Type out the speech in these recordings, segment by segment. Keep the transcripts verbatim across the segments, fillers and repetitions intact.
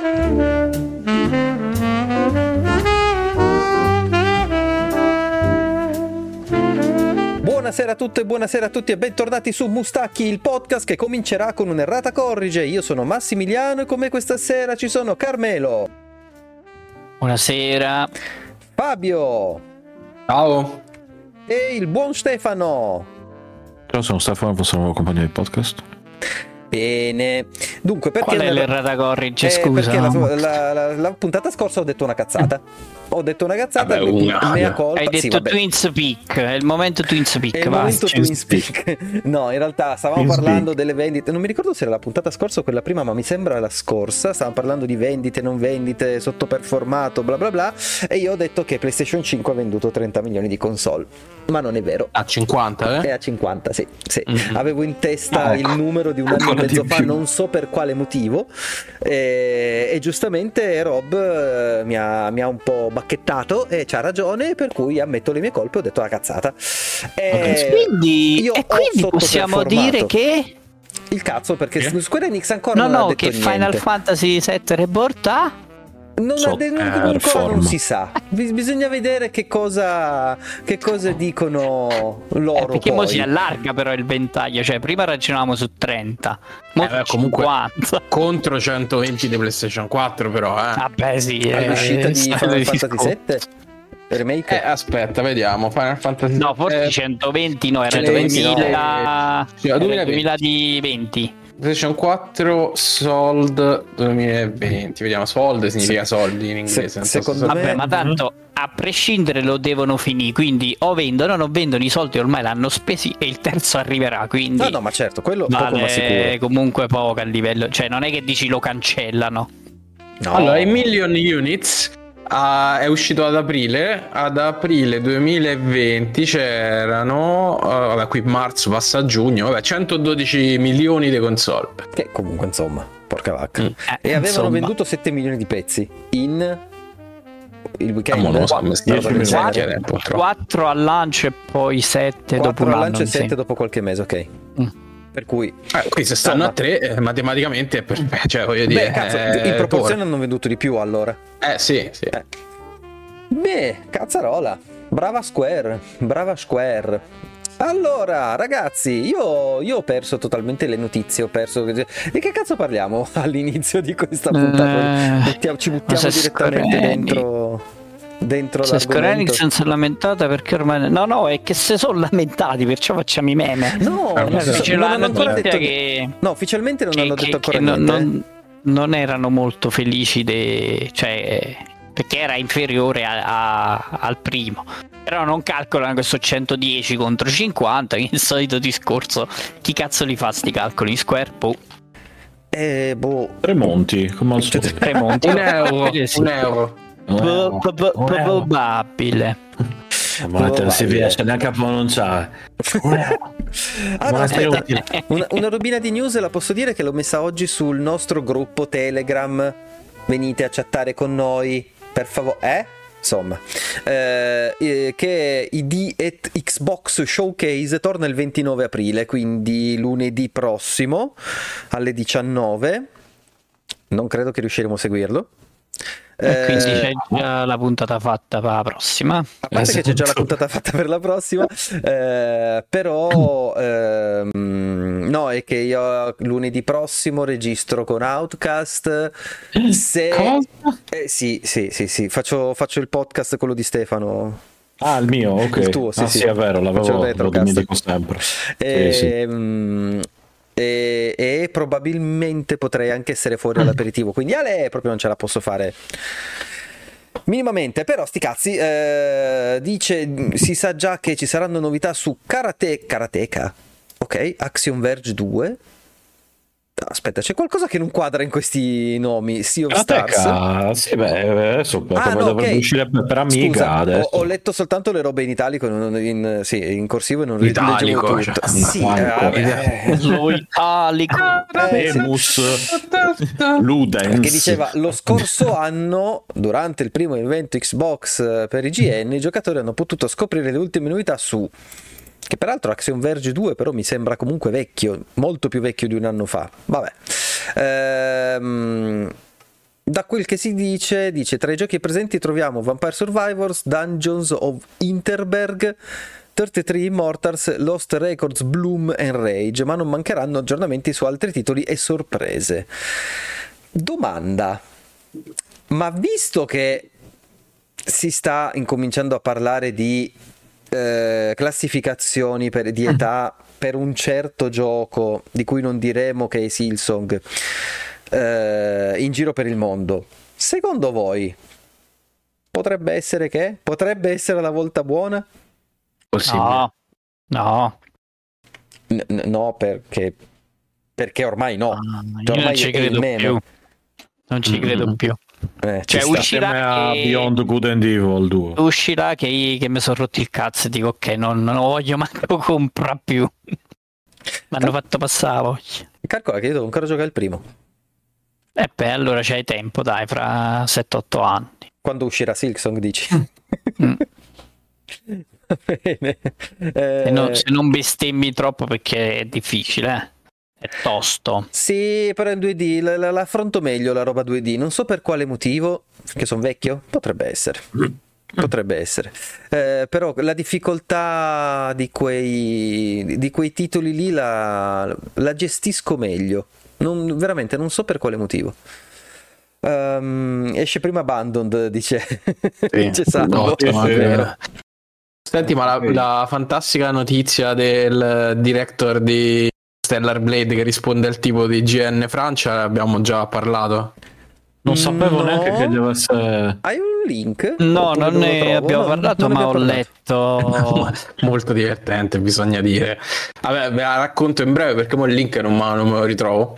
Buonasera a tutte, buonasera a tutti e bentornati su Mustacchi, il podcast che comincerà con un'errata corrige. Io sono Massimiliano e con me questa sera ci sono Carmelo. Buonasera. Fabio. Ciao. E il buon Stefano. Ciao, sono Stefano, sono il nuovo compagno del podcast. Bene, dunque perché qual è l'errata corrige? Eh, Scusa, perché no? la, la, la, la puntata scorsa ho detto una cazzata. Ho detto una cazzata. Vabbè, una. Mea colpa. Hai detto sì, vabbè. Twins Peak, è il momento Twins Peak. È il va. momento Twins Peak. No, in realtà stavamo Twins parlando Peak. delle vendite. Non mi ricordo se era la puntata scorsa o quella prima, ma mi sembra la scorsa. Stavamo parlando di vendite, non vendite, sottoperformato, bla bla bla. E io ho detto che PlayStation cinque ha venduto trenta milioni di console. Ma non è vero. A cinquanta, eh? È a cinquanta, sì, sì. Mm-hmm. Avevo in testa Ah, il ecco. numero di un anno e Ancora mezzo di fa, più. non so per quale motivo, e, e giustamente Rob eh, mi ha, mi ha un po' bacchettato e c'ha ragione, per cui ammetto le mie colpe, ho detto la cazzata. E Quindi, io e ho quindi possiamo sottoperformato. dire che Il cazzo, perché Che? Square Enix ancora no non ha no detto che niente. Final Fantasy sette Rebirth ha Non, ha de- non- ancora non Sottoperforma. si sa. Bis- bisogna vedere che cosa, che cosa dicono loro. eh, perché mo poi. si allarga però il ventaglio, cioè prima ragionavamo su trenta, mo Eh, beh, comunque- cinquanta. Contro centoventi di PlayStation quattro, però, eh. Vabbè sì, eh, All'uscita di sta- Final di Fantasy sconto. sette Remake. Eh, aspetta, vediamo. Final Fantasy No, forse eh, centoventi no, era centoventi no. duemila, Sì, era duemilaventi. duemilaventi. PlayStation quattro Sold duemilaventi. Vediamo, Sold significa soldi in inglese. Se- non so secondo se- me- Vabbè, ma tanto a prescindere lo devono finire, quindi o vendono o non vendono, i soldi ormai l'hanno spesi e il terzo arriverà, quindi No, no, ma certo, quello poco ma sicuro. vale comunque poco a livello, cioè non è che dici lo cancellano. No. Allora, i Million Units ah, è uscito ad aprile. Ad aprile duemilaventi c'erano, eh, vabbè, qui marzo passa a giugno, vabbè, centododici milioni di console. Che comunque, insomma, porca vacca. Mm. Eh, E avevano insomma. venduto sette milioni di pezzi in il weekend. Ah, ma non lo so, mi stai Una roba del facendo genere. chiedere, purtroppo. quattro al lancio e poi sette dopo quattro un al anno. lancio e mi sette sembra. dopo qualche mese, ok. Mm. Per cui Eh, qui se stanno Insomma. a tre, eh, matematicamente è perfetto, cioè voglio dire, beh, cazzo, eh, in proporzione torna. hanno venduto di più allora. Eh sì, sì. Eh. Beh, cazzarola. Brava Square, brava Square. Allora, ragazzi, io, io ho perso totalmente le notizie. Ho perso. Di che cazzo parliamo all'inizio di questa puntata? Eh, Buttiamo- ci ma buttiamo se direttamente Square dentro. Dentro Se Square l'argomento. Enix non si è lamentata perché ormai no no è che se sono lamentati, perciò facciamo i meme. No, Eh, non, sì, so- Ce non l'hanno hanno ancora notizia detto che, No, ufficialmente non che, hanno che- detto ancora che non, niente. non- non erano molto felici de, cioè perché era inferiore a- a- al primo, però non calcolano questo centodieci contro cinquanta, il solito discorso, chi cazzo li fa sti calcoli? Square? Boh, Eh, boh. Tremonti, come al solito. Tremonti. Un euro, Eh, sì. un euro. Pro- pro- pro- probabile. Ma non si riesce neanche a pronunciare. Ah, no, Ma aspetta, è una, una robina di news la posso dire che l'ho messa oggi sul nostro gruppo Telegram. Venite a chattare con noi, per favore. Eh? Insomma, eh, eh, che i D at Xbox Showcase torna il ventinove aprile, quindi lunedì prossimo alle diciannove. Non credo che riusciremo a seguirlo. E quindi Eh, c'è già la puntata fatta per la prossima. A parte che c'è già la puntata fatta per la prossima, eh, però ehm, no, è che io lunedì prossimo registro con Outcast. Se Cosa? eh, sì, sì, sì, sì, faccio, faccio il podcast quello di Stefano. Ah, il mio, ok. Il tuo, sì, ah, sì. sì, è vero, Faccio l'avevo, il lo retrocast. dimentico sempre. E, Sì, sì. ehm, e, e probabilmente potrei anche essere fuori all'aperitivo, quindi Ale proprio non ce la posso fare minimamente. Però sti cazzi, eh, dice, si sa già che ci saranno novità su Karate Karateka, ok, Axiom Verge due. Aspetta, c'è qualcosa che non quadra in questi nomi. Sea of Stars. Karateka, sì, beh, adesso Ah, no, dovrebbe ok. uscire per Amiga Scusa, adesso. Ho, ho letto soltanto le robe in italico, in, in, sì, in corsivo e non le- Italico, leggevo tutto. cioè. Sì, Italico. eh, Lo italico. eh, sì. Demus, Ludens. Che diceva lo scorso anno, durante il primo evento Xbox eh, per I G N, i giocatori hanno potuto scoprire le ultime novità su, che peraltro Axiom Verge due però mi sembra comunque vecchio, molto più vecchio di un anno fa. Vabbè. Ehm, Da quel che si dice, dice tra i giochi presenti troviamo Vampire Survivors, Dungeons of Interberg, trentatré Immortals, Lost Records, Bloom and Rage, ma non mancheranno aggiornamenti su altri titoli e sorprese. Domanda: ma visto che si sta incominciando a parlare di eh, classificazioni per, di età per un certo gioco, di cui non diremo che è Silksong, eh, in giro per il mondo, secondo voi potrebbe essere che? Potrebbe essere la volta buona? No, no. N- no, perché perché ormai no. Ah, Cioè, io ormai non ci è credo il meme. più. Non ci credo Mm. più. Eh, Cioè, ci sta. uscirà Insieme a che... Beyond Good and Evil due. uscirà che, che mi sono rotti il cazzo e dico ok, non, non lo voglio manco comprare più. Mi hanno fatto passare la voglia. Calcola che io devo ancora giocare il primo. E beh, allora c'hai tempo, dai, fra sette otto anni. Quando uscirà Silksong, dici? Mm. Va bene. Eh, Se, no- se non bestemmi troppo perché è difficile, eh. È tosto. Sì, però in due D la, la- la affronto meglio la roba due D. Non so per quale motivo, che sono vecchio, potrebbe essere. Potrebbe essere. Eh, però la difficoltà di quei, di quei titoli lì la, la gestisco meglio. Non, veramente non so per quale motivo. Ehm, esce prima Abandoned, dice, dice Salvo. Ottimo, Sì, sì. è vero. Senti, ma la, la fantastica notizia del director di Stellar Blade che risponde al tipo di G N Francia, abbiamo già parlato. Non sapevo No. neanche che dovesse. Hai un link? No, Oppure non lo ne trovo? abbiamo No, parlato, non ma ho abbiamo parlato. letto. Molto divertente, bisogna dire. Vabbè, ve la racconto in breve perché mo il link non, ma- non me lo ritrovo.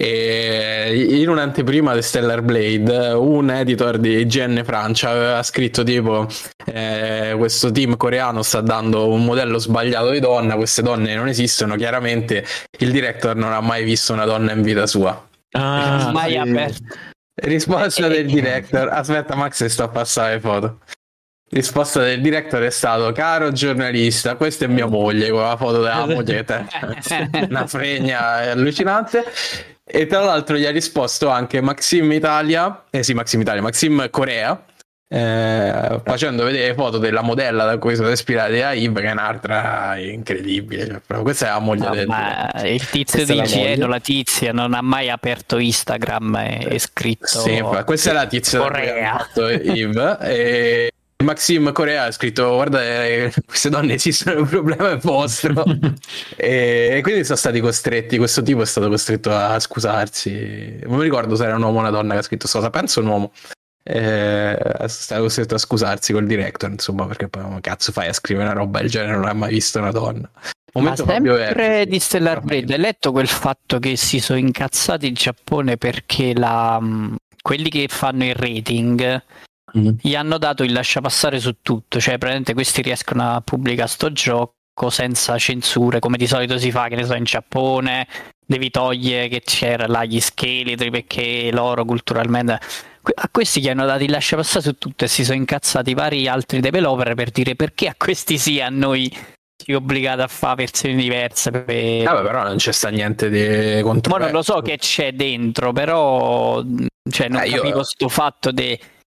E in un'anteprima di Stellar Blade, un editor di G N Francia aveva scritto tipo eh, questo team coreano sta dando un modello sbagliato di donna, queste donne non esistono, chiaramente il director non ha mai visto una donna in vita sua. Ah, Mai sì. aperto. Risposta Eh, del eh, director, aspetta Max, sto a passare le foto. Risposta del director è stato: caro giornalista, questa è mia moglie, con la foto della moglie che te una fregna, è allucinante. E tra l'altro gli ha risposto anche Maxim Italia, eh sì Maxim Italia, Maxim Corea, eh, facendo vedere foto della modella da cui sono ispirati a Yves, che è un'altra incredibile, cioè, proprio questa è la moglie No, del ma il tizio Questa è di la G N moglie. o la tizia non ha mai aperto Instagram e, e scritto Sì, infatti, questa è la tizia da cui Corea. ha fatto Yves, e Maxim Corea ha scritto: guarda, eh, queste donne esistono, il problema è vostro. e, e quindi sono stati costretti, questo tipo è stato costretto a scusarsi. Non mi ricordo se era un uomo o una donna che ha scritto questa cosa, penso un uomo. Eh, è stato costretto a scusarsi col director, insomma, perché poi come cazzo fai a scrivere una roba del genere, non hai mai visto una donna. Ma Momento sempre Fabio Verdi. di Stellar Blade, hai letto quel fatto che si sono incazzati in Giappone perché la, mh, quelli che fanno il rating Mm. gli hanno dato il lasciapassare su tutto, cioè praticamente questi riescono a pubblicare sto gioco senza censure, come di solito si fa, che ne so, in Giappone devi togliere che c'era là gli scheletri perché loro culturalmente... Que- A questi gli hanno dato il lasciapassare su tutto e si sono incazzati vari altri developer per dire perché a questi sì, a noi ci obbligate a fare versioni diverse. Per... Vabbè, però non c'è sta niente di Ma controverso. non lo so che c'è dentro, però cioè, non Eh, io- capivo sto fatto de,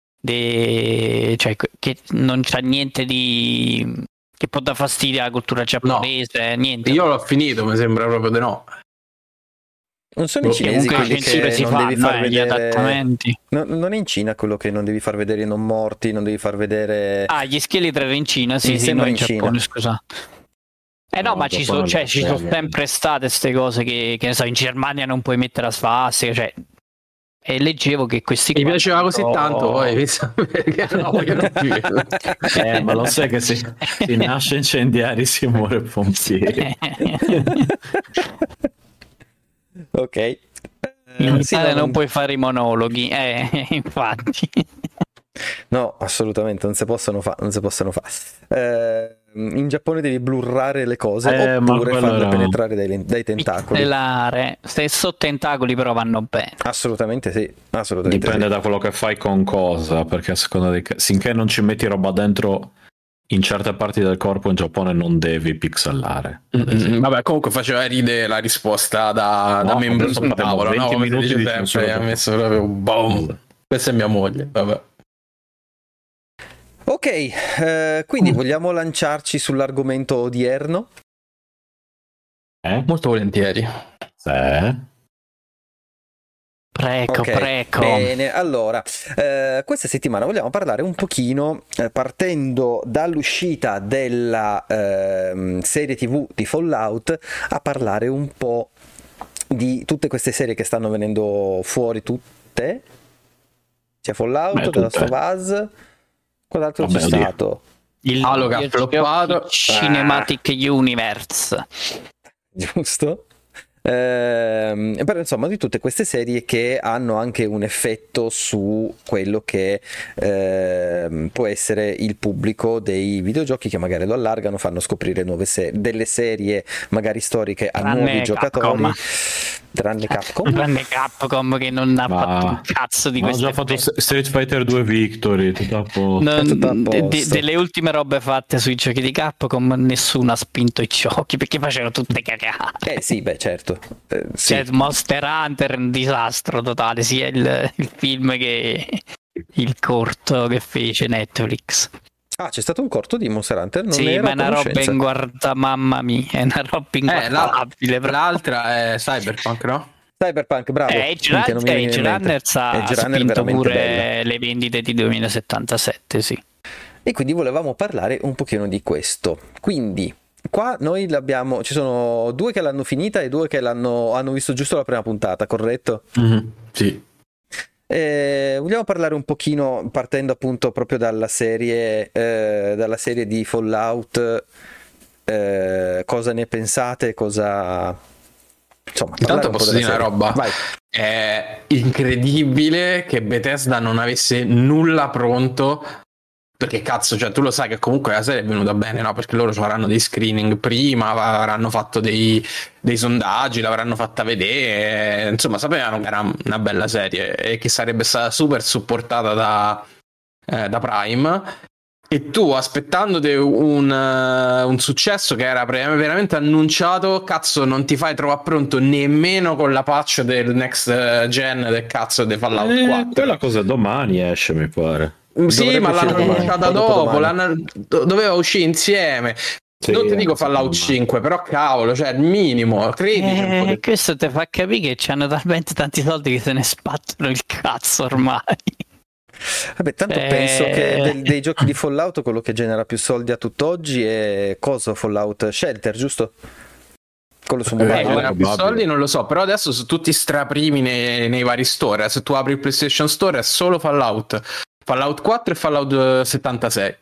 de- cioè, che non c'ha niente di che può dar fastidio alla cultura giapponese, niente. Io l'ho finito, mi sembra proprio di no. Non sono i Boh, cinesi Comunque le quelli censure che si non devi fanno, far eh, gli vedere. adattamenti. No, non è in Cina quello che non devi far vedere i non morti, non devi far vedere. Ah, gli scheletri erano in Cina, sì, Mi sì, sembra non in in Giappone, Cina. scusa. Eh no, No, ma in ci Giappone sono, cioè, non ci c'è sono niente. sempre state queste cose che, che ne so, in Germania non puoi mettere la svastica, cioè, e leggevo che questi Mi qua piaceva così hanno- tanto, poi pensa perché no, voglio più. Eh, ma lo sai che si, si nasce incendiari, si muore pompieri. Ok. Eh, In sì, Italia no, non puoi fare i monologhi, eh, infatti. no, assolutamente, non si possono fare, non si possono fare. Eh, in Giappone devi blurrare le cose Eh, ma oppure quello farle era- penetrare dai, dai tentacoli. Pixelare, stesso tentacoli però vanno bene. Assolutamente sì, assolutamente Dipende sì. da quello che fai con cosa, perché a seconda di che- finché non ci metti roba dentro in certe parti del corpo in Giappone non devi pixellare. Mm, Vabbè, comunque faceva ridere la risposta da, No, da membro adesso sul abbiamo tavolo, no? venti Come si minuti dice di sempre, censura. ha messo proprio un boom. Questa è mia moglie, vabbè. Ok, eh, quindi vogliamo lanciarci sull'argomento odierno? Eh? Molto volentieri. Sì. Prego, Ok, prego. Bene, allora, eh, questa settimana vogliamo parlare un pochino, eh, partendo dall'uscita della eh, serie tivù di Fallout, a parlare un po' di tutte queste serie che stanno venendo fuori, tutte? C'è Fallout, Beh, The Last tutte. of Us, quell'altro Vabbè, c'è oddio. stato? Il Halo che ha videogiochi floppato. Cinematic Universe. Giusto? Ehm, però insomma di tutte queste serie che hanno anche un effetto su quello che ehm, può essere il pubblico dei videogiochi, che magari lo allargano, fanno scoprire nuove serie, delle serie magari storiche a Tranne nuovi giocatori, Capcom. tranne Capcom. Tranne Capcom che non ha Ma- fatto un cazzo di Ma ho queste già fatto belle- S- Street Fighter due Victory, tutto a posto. Non- È tutto a de- de- posto. delle ultime robe fatte sui giochi di Capcom nessuno ha spinto i giochi perché facevano tutte cagate. Eh sì, beh certo. Eh, sì. Cioè, Monster Hunter è un disastro totale, sia il, il film che il corto che fece Netflix. Ah, c'è stato un corto di Monster Hunter? Non Sì, ero ma è a una roba conoscenza. inguarda, mamma mia, è una roba Eh, la- inguardabile. però. l'altra è Cyberpunk, no? Cyberpunk, bravo. Eh, Edge, Minchia, non mi Run- veniva Edge in mente. Runners ha, Edge ha Runner è spinto veramente pure bella. le vendite di duemilasettantasette, sì. E quindi volevamo parlare un pochino di questo. Quindi qua noi l'abbiamo, ci sono due che l'hanno finita e due che l'hanno hanno visto giusto la prima puntata, corretto? Sì. Eh, vogliamo parlare un pochino, partendo appunto proprio dalla serie eh, dalla serie di Fallout, eh, cosa ne pensate, cosa insomma, parlare Intanto un po' posso della dire una serie. roba. Vai. È incredibile che Bethesda non avesse nulla pronto. Perché cazzo, cioè tu lo sai che comunque la serie è venuta bene, no? Perché loro faranno dei screening prima, avranno fatto dei, dei sondaggi, l'avranno fatta vedere, insomma sapevano che era una bella serie e che sarebbe stata super supportata da, eh, da Prime. E tu aspettandoti un, uh, un successo che era pre- veramente annunciato, cazzo non ti fai trovare pronto nemmeno con la patch del next gen del cazzo di Fallout Eh, quattro. quella cosa domani esce, mi pare. Sì, Dovrebbe ma uscire l'hanno domani, annunciata o dopo, dopodomani. l'hanno- do- doveva uscire insieme. Sì, non ti anche dico secondo Fallout me. cinque, però cavolo, cioè il minimo, credici un po' Eh, di- questo ti fa capire che hanno talmente tanti soldi che se ne sbattono il cazzo ormai. Vabbè, tanto Eh. penso che del- dei giochi di Fallout quello che genera più soldi a tutt'oggi è cosa? Fallout Shelter, giusto? Quello su Eh, mobile. non era più probabile. soldi, non lo so, però adesso su tutti straprimi nei, nei vari store. Se tu apri il PlayStation Store è solo Fallout, Fallout quattro e Fallout settantasei.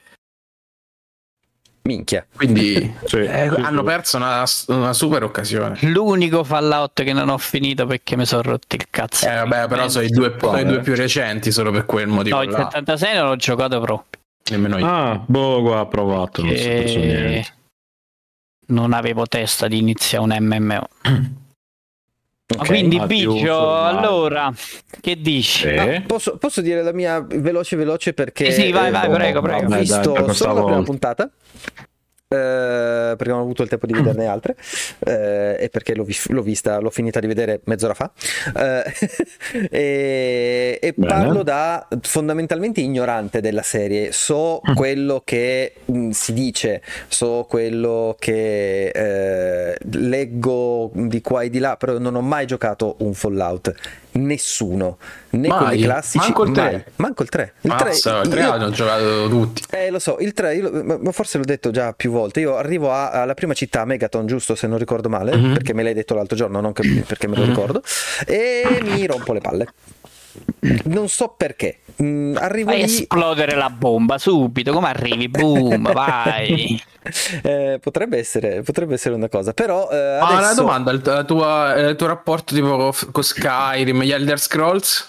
Minchia. Quindi Sì, eh, sì, hanno sì. perso una, una super occasione. L'unico Fallout che non ho finito perché mi sono rotto il cazzo. Eh, vabbè, però sono i due, sono i due più recenti solo per quel motivo. No, il là. settantasei non l'ho giocato proprio. Nemmeno io. Ah, boh, guarda, ha provato, non so per E niente. non avevo testa di iniziare un M M O. Ok. Quindi, Ah, più Biggio, formale. allora, che dici? Sì. Ah, posso, posso dire la mia veloce veloce perché Sì, sì, vai, vai, ho- prego, prego. ho Vabbè, visto dai, per questa solo la prima volta. puntata, eh, perché non ho avuto il tempo di vederne altre, eh, e perché l'ho, vis- l'ho vista, l'ho finita di vedere mezz'ora fa, eh, e, e Bene. parlo da fondamentalmente ignorante della serie. So quello che mh, si dice, so quello che eh, leggo di qua e di là, però non ho mai giocato un Fallout, nessuno, né Mai? quelli classici, Manco il tre? mai. Manco il tre. Il Mazza, il tre io- hanno giocato tutti. eh, lo so, il tre, io lo- ma- ma forse l'ho detto già più volte. Io arrivo a- alla prima città, Megaton, giusto se non ricordo male, Mhm. perché me l'hai detto l'altro giorno, non che- perché me lo Mhm. ricordo, e mi rompo le palle. Non so perché. Mm, arrivo Fai lì. esplodere la bomba subito, come arrivi? Boom, vai. Eh, potrebbe essere, potrebbe essere una cosa, però eh, Ma una adesso domanda, il, la tua- eh, il tuo rapporto tipo co- con Skyrim, gli Elder Scrolls?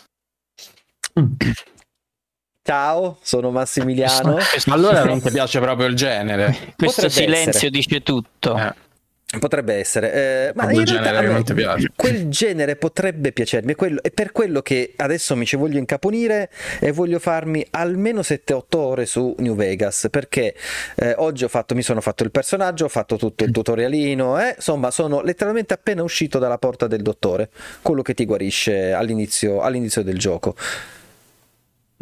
ciao, sono Massimiliano. Allora non ti piace proprio il genere. Questo Potrebbe silenzio essere. dice tutto. Eh. Potrebbe essere, eh, ma Quel in realtà genere a me non ti piace. quel genere potrebbe piacermi, è, quello- è per quello che adesso mi ci voglio incaponire e voglio farmi almeno sette otto ore su New Vegas, perché eh, oggi ho fatto, mi sono fatto il personaggio, ho fatto tutto il tutorialino, eh, insomma sono letteralmente appena uscito dalla porta del dottore, quello che ti guarisce all'inizio, all'inizio del gioco.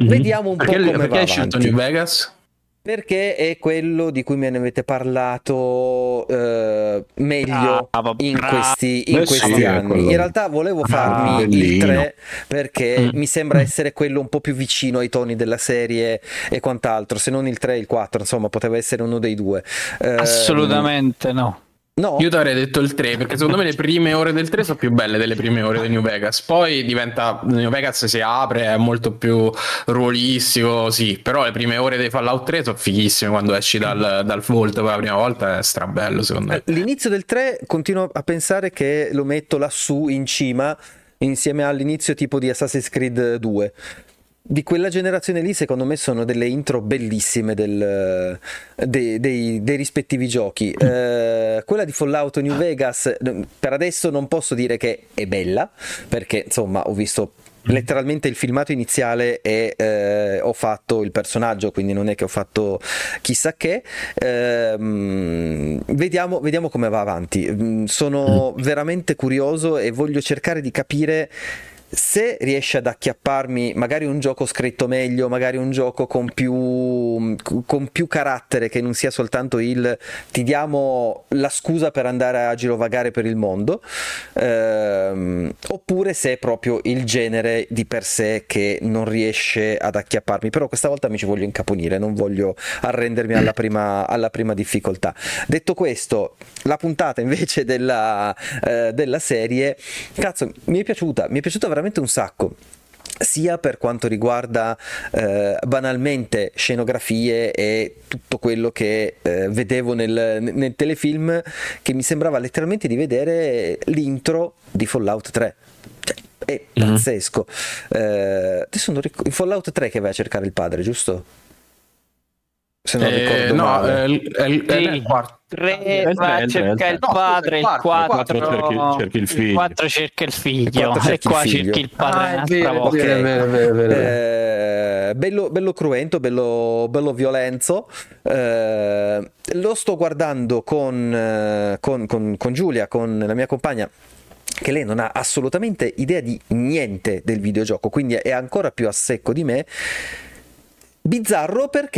Vediamo un perché, po' come perché va hai scelto avanti. New Vegas? Perché è quello di cui me ne avete parlato eh, meglio Bravo, in bravo. questi, in Beh, questi sì, è anni. quello- In realtà volevo farmi Ah, il bellino. tre perché Mm. mi sembra essere quello un po' più vicino ai toni della serie e quant'altro, se non il tre e il quattro, insomma, poteva essere uno dei due. Ehm, Assolutamente no. No? Io ti avrei detto il tre, perché secondo me le prime ore del tre sono più belle delle prime ore di New Vegas. Poi diventa New Vegas, si apre, è molto più ruolistico, sì, però le prime ore dei Fallout tre sono fighissime quando esci dal, dal vault per la prima volta, è strabello secondo me. L'inizio del tre continuo a pensare che lo metto lassù in cima insieme all'inizio tipo di Assassin's Creed due. Di quella generazione lì secondo me sono delle intro bellissime del, dei, dei, dei rispettivi giochi. Eh, quella di Fallout New Vegas per adesso non posso dire che è bella, perché insomma ho visto letteralmente il filmato iniziale e eh, ho fatto il personaggio, quindi non è che ho fatto chissà che. Eh, vediamo, vediamo come va avanti. Sono veramente curioso e voglio cercare di capire se riesce ad acchiapparmi magari un gioco scritto meglio, magari un gioco con più, con più carattere, che non sia soltanto il ti diamo la scusa per andare a girovagare per il mondo, ehm, oppure se è proprio il genere di per sé che non riesce ad acchiapparmi. Però questa volta mi ci voglio incaponire, non voglio arrendermi alla prima, alla prima difficoltà. Detto questo, la puntata invece della, eh, della serie, cazzo, mi è piaciuta, mi è piaciuta veramente un sacco, sia per quanto riguarda eh, banalmente scenografie e tutto quello che eh, vedevo nel, nel telefilm, che mi sembrava letteralmente di vedere l'intro di Fallout tre. Cioè, è pazzesco. Mm-hmm. Eh, adesso non ricordo, Fallout tre che vai a cercare il padre, giusto? Se non eh, ricordo no, male. è, è, è, è il quarto. tre va a cercare il padre, il quattro cerchi, cerchi il figlio, il quattro cerca il figlio, cerchi e qua il figlio. cerchi il padre. Ah, è vero, okay. è vero, è vero, è vero, è vero. Eh, bello, bello cruento, bello, bello violenzo. Eh, lo sto guardando con, con, con, con Giulia, con la mia compagna, che lei non ha assolutamente idea di niente del videogioco, quindi è ancora più a secco di me. Bizzarro perché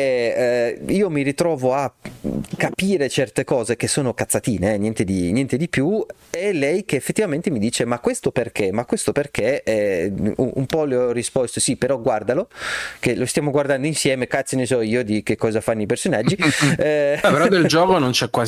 eh, io mi ritrovo a capire certe cose che sono cazzatine, eh, niente, di, niente di più, e lei che effettivamente mi dice ma questo perché? Ma questo perché? Eh, un, un po' le ho risposto sì, però guardalo, che lo stiamo guardando insieme, cazzo ne so io di che cosa fanno i personaggi. eh, eh, però del gioco non c'è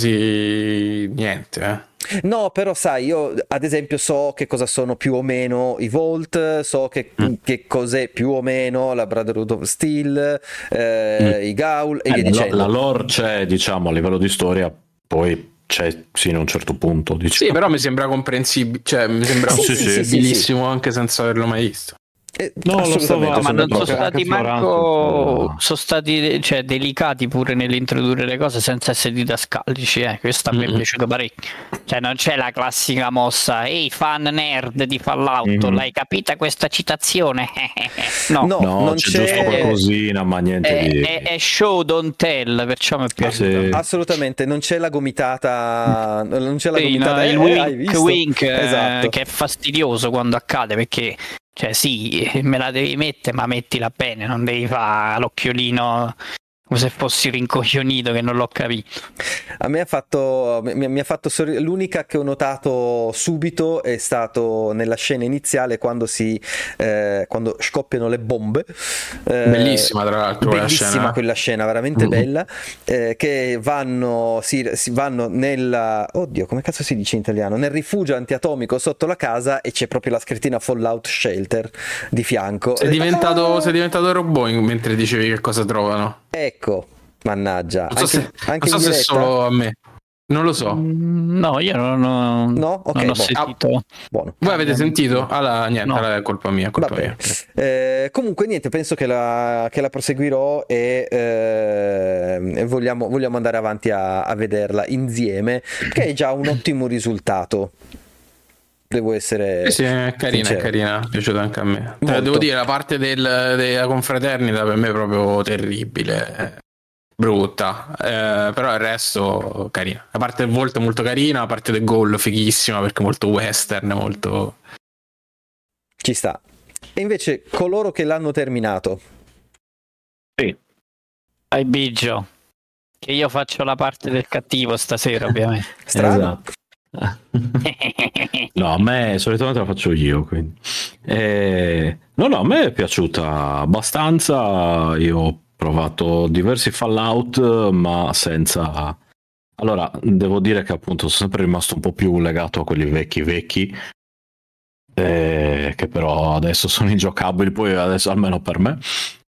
quasi niente, eh. No, però sai, io ad esempio so che cosa sono più o meno i Vault, so che, mm. che cos'è più o meno la Brotherhood of Steel, eh, mm. i Gaul e eh, via la, dicendo. La lore c'è, diciamo, a livello di storia, poi c'è sino a un certo punto. Diciamo. Sì, però mi sembra comprensibile, cioè mi sembra sì, sì, sì, bellissimo sì, sì. anche senza averlo mai visto. Eh, no, lo stavo, no, ma non sono proprio, stati manco sono stati cioè, delicati pure nell'introdurre le cose senza essere didascalici, eh. Questo a me mm-hmm. è piaciuto parecchio, cioè non c'è la classica mossa ehi fan nerd di Fallout, mm-hmm. l'hai capita questa citazione? no, no, no non c'è, c'è giusto qualcosina, ma niente è, di... è, è show don't tell, perciò mi è piaciuto. Ah, sì. Assolutamente, non c'è la gomitata, non c'è la sì, gomitata no, eh, il wink, wink, wink esatto. eh, che è fastidioso quando accade, perché cioè sì, me la devi mettere, ma mettila bene, non devi fare l'occhiolino come se fossi rincoglionito che non l'ho capito. A me ha fatto, mi, mi ha fatto sorri- l'unica che ho notato subito è stato nella scena iniziale quando si eh, quando scoppiano le bombe. Eh, bellissima tra l'altro bellissima quella scena, quella scena veramente mm-hmm. bella, eh, che vanno si, si vanno nella oddio come cazzo si dice in italiano, nel rifugio antiatomico sotto la casa, e c'è proprio la scrittina Fallout Shelter di fianco. sei diventato, ah! sei diventato robot mentre dicevi che cosa trovano. Ecco, mannaggia. Non so anche, se, anche non so se solo a me. Non lo so. No, io non ho, no? Okay, non ho boh. sentito. Ah, buono. Voi avete sentito? Allora, niente, no. allora è colpa mia. Colpa mia. Eh, comunque, niente, penso che la, che la proseguirò e eh, vogliamo, vogliamo andare avanti a, a vederla insieme, che è già un ottimo risultato. Devo essere sì, sì, è carina, sincero. È carina, è piaciuta anche a me. Molto. Devo dire, la parte del, della confraternita per me è proprio terribile, brutta, eh, però il resto carina. La parte del volto è molto carina, la parte del gol fighissima perché molto western, molto... Ci sta. E invece coloro che l'hanno terminato. Sì. Hai Biggio. Che io faccio la parte del cattivo stasera, ovviamente. Strano. Esatto. No, a me solitamente la faccio io, quindi. Eh, no, no, a me è piaciuta abbastanza. Io ho provato diversi Fallout, ma senza... Allora, devo dire che appunto sono sempre rimasto un po' più legato a quelli vecchi vecchi, eh, che però adesso sono ingiocabili, poi adesso almeno per me.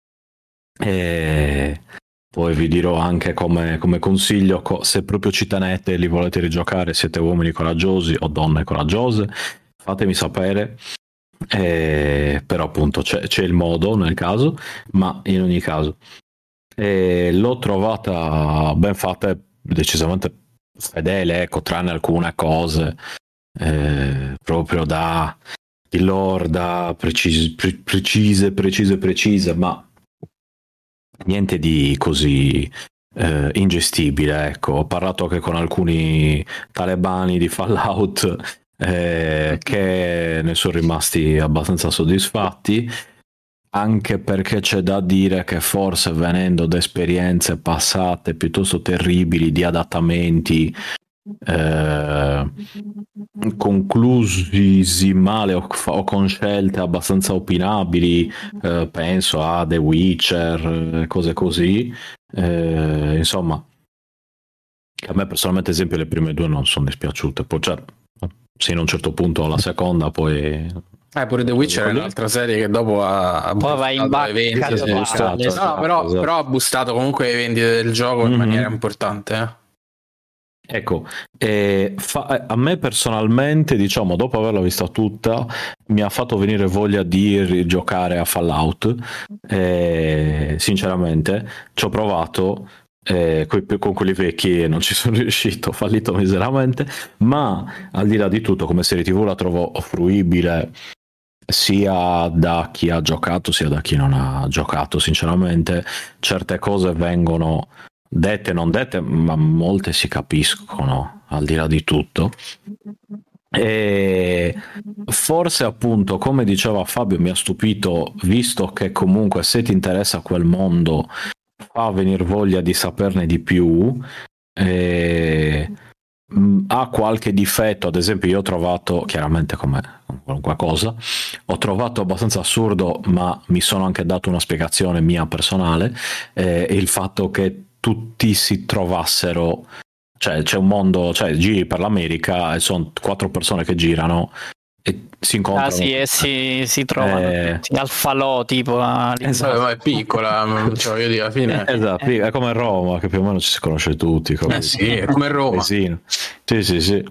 E poi vi dirò anche come, come consiglio, co- se proprio ci tenete e li volete rigiocare, siete uomini coraggiosi o donne coraggiose, fatemi sapere. Eh, però appunto c'è, c'è il modo nel caso, ma in ogni caso eh, l'ho trovata ben fatta, decisamente fedele, ecco, tranne alcune cose eh, proprio da di lore, da precise, pre- precise, precise, precise, ma niente di così eh, ingestibile, ecco. Ho parlato anche con alcuni talebani di Fallout eh, che ne sono rimasti abbastanza soddisfatti, anche perché c'è da dire che forse venendo da esperienze passate piuttosto terribili di adattamenti eh, conclusi male o, o con scelte abbastanza opinabili, eh, penso a The Witcher, cose così, eh, insomma, a me personalmente, esempio, le prime due non sono dispiaciute, poi cioè, se in un certo punto alla seconda poi... Eh, pure The Witcher è un'altra serie che dopo ha, ha Poi vai in bustato ai bacca vendite. totale. Esatto, Esatto, no, però, esatto. però ha bustato comunque ai vendite del gioco in Mhm. maniera importante. Eh. Ecco, eh, fa- a me personalmente, diciamo, dopo averla vista tutta, mi ha fatto venire voglia di rigiocare a Fallout. Eh, sinceramente, ci ho provato eh, coi- con quelli vecchi e non ci sono riuscito, ho fallito miseramente. Ma al di là di tutto, come serie tivù la trovo fruibile sia da chi ha giocato sia da chi non ha giocato. Sinceramente, certe cose vengono dette, non dette, ma molte si capiscono al di là di tutto. E forse appunto, come diceva Fabio, mi ha stupito, visto che comunque se ti interessa quel mondo fa venire voglia di saperne di più. E ha qualche difetto, ad esempio io ho trovato, chiaramente come qualunque cosa, ho trovato abbastanza assurdo, ma mi sono anche dato una spiegazione mia personale, eh, il fatto che tutti si trovassero, cioè c'è un mondo, cioè giri per l'America e sono quattro persone che girano e si incontrano. Ah sì, e si, si trovano Eh, tutti al falò tipo a- Esatto, ma è piccola, cioè, voglio dire, alla fine... Esatto, è come Roma, che più o meno ci si conosce tutti. Come... Eh sì, è come Roma. Paesino. Sì, sì, sì.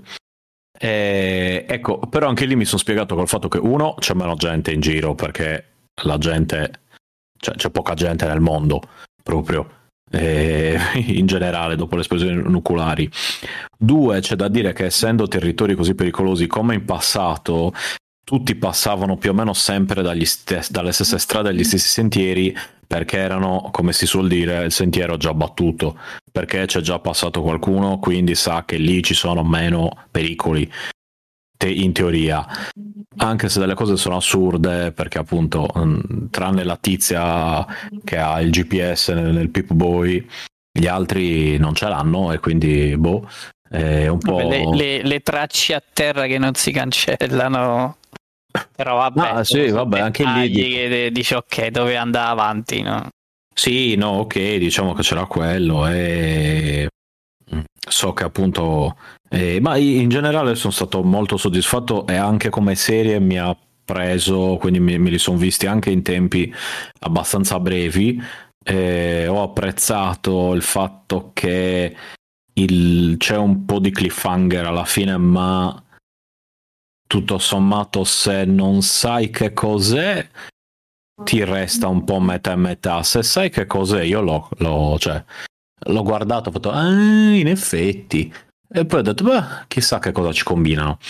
Eh, ecco, però anche lì mi sono spiegato col fatto che uno, c'è meno gente in giro perché la gente, cioè c'è poca gente nel mondo proprio, eh, in generale dopo le esplosioni nucleari. Due, c'è da dire che essendo territori così pericolosi come in passato, tutti passavano più o meno sempre dagli stes- dalle stesse strade e gli stessi sentieri, perché erano, come si suol dire, il sentiero già battuto, perché c'è già passato qualcuno, quindi sa che lì ci sono meno pericoli, te- in teoria. Anche se delle cose sono assurde, perché appunto, mh, tranne la tizia che ha il G P S nel, nel Pip-Boy, gli altri non ce l'hanno e quindi, boh, è un po'... le, le, le tracce a terra che non si cancellano. Però vabbè, Ah, sì, vabbè, anche lì dettagli dico- che dici ok, dove andare avanti, no? Sì, no, ok, diciamo che c'era quello e so che appunto, eh, ma in generale sono stato molto soddisfatto e anche come serie mi ha preso, quindi me, me li sono visti anche in tempi abbastanza brevi. E ho apprezzato il fatto che il, c'è un po' di cliffhanger alla fine, ma tutto sommato se non sai che cos'è ti resta un po' metà e metà. Se sai che cos'è, io l'ho, l'ho, cioè, l'ho guardato, ho fatto ah, in effetti, e poi ho detto beh, chissà che cosa ci combinano.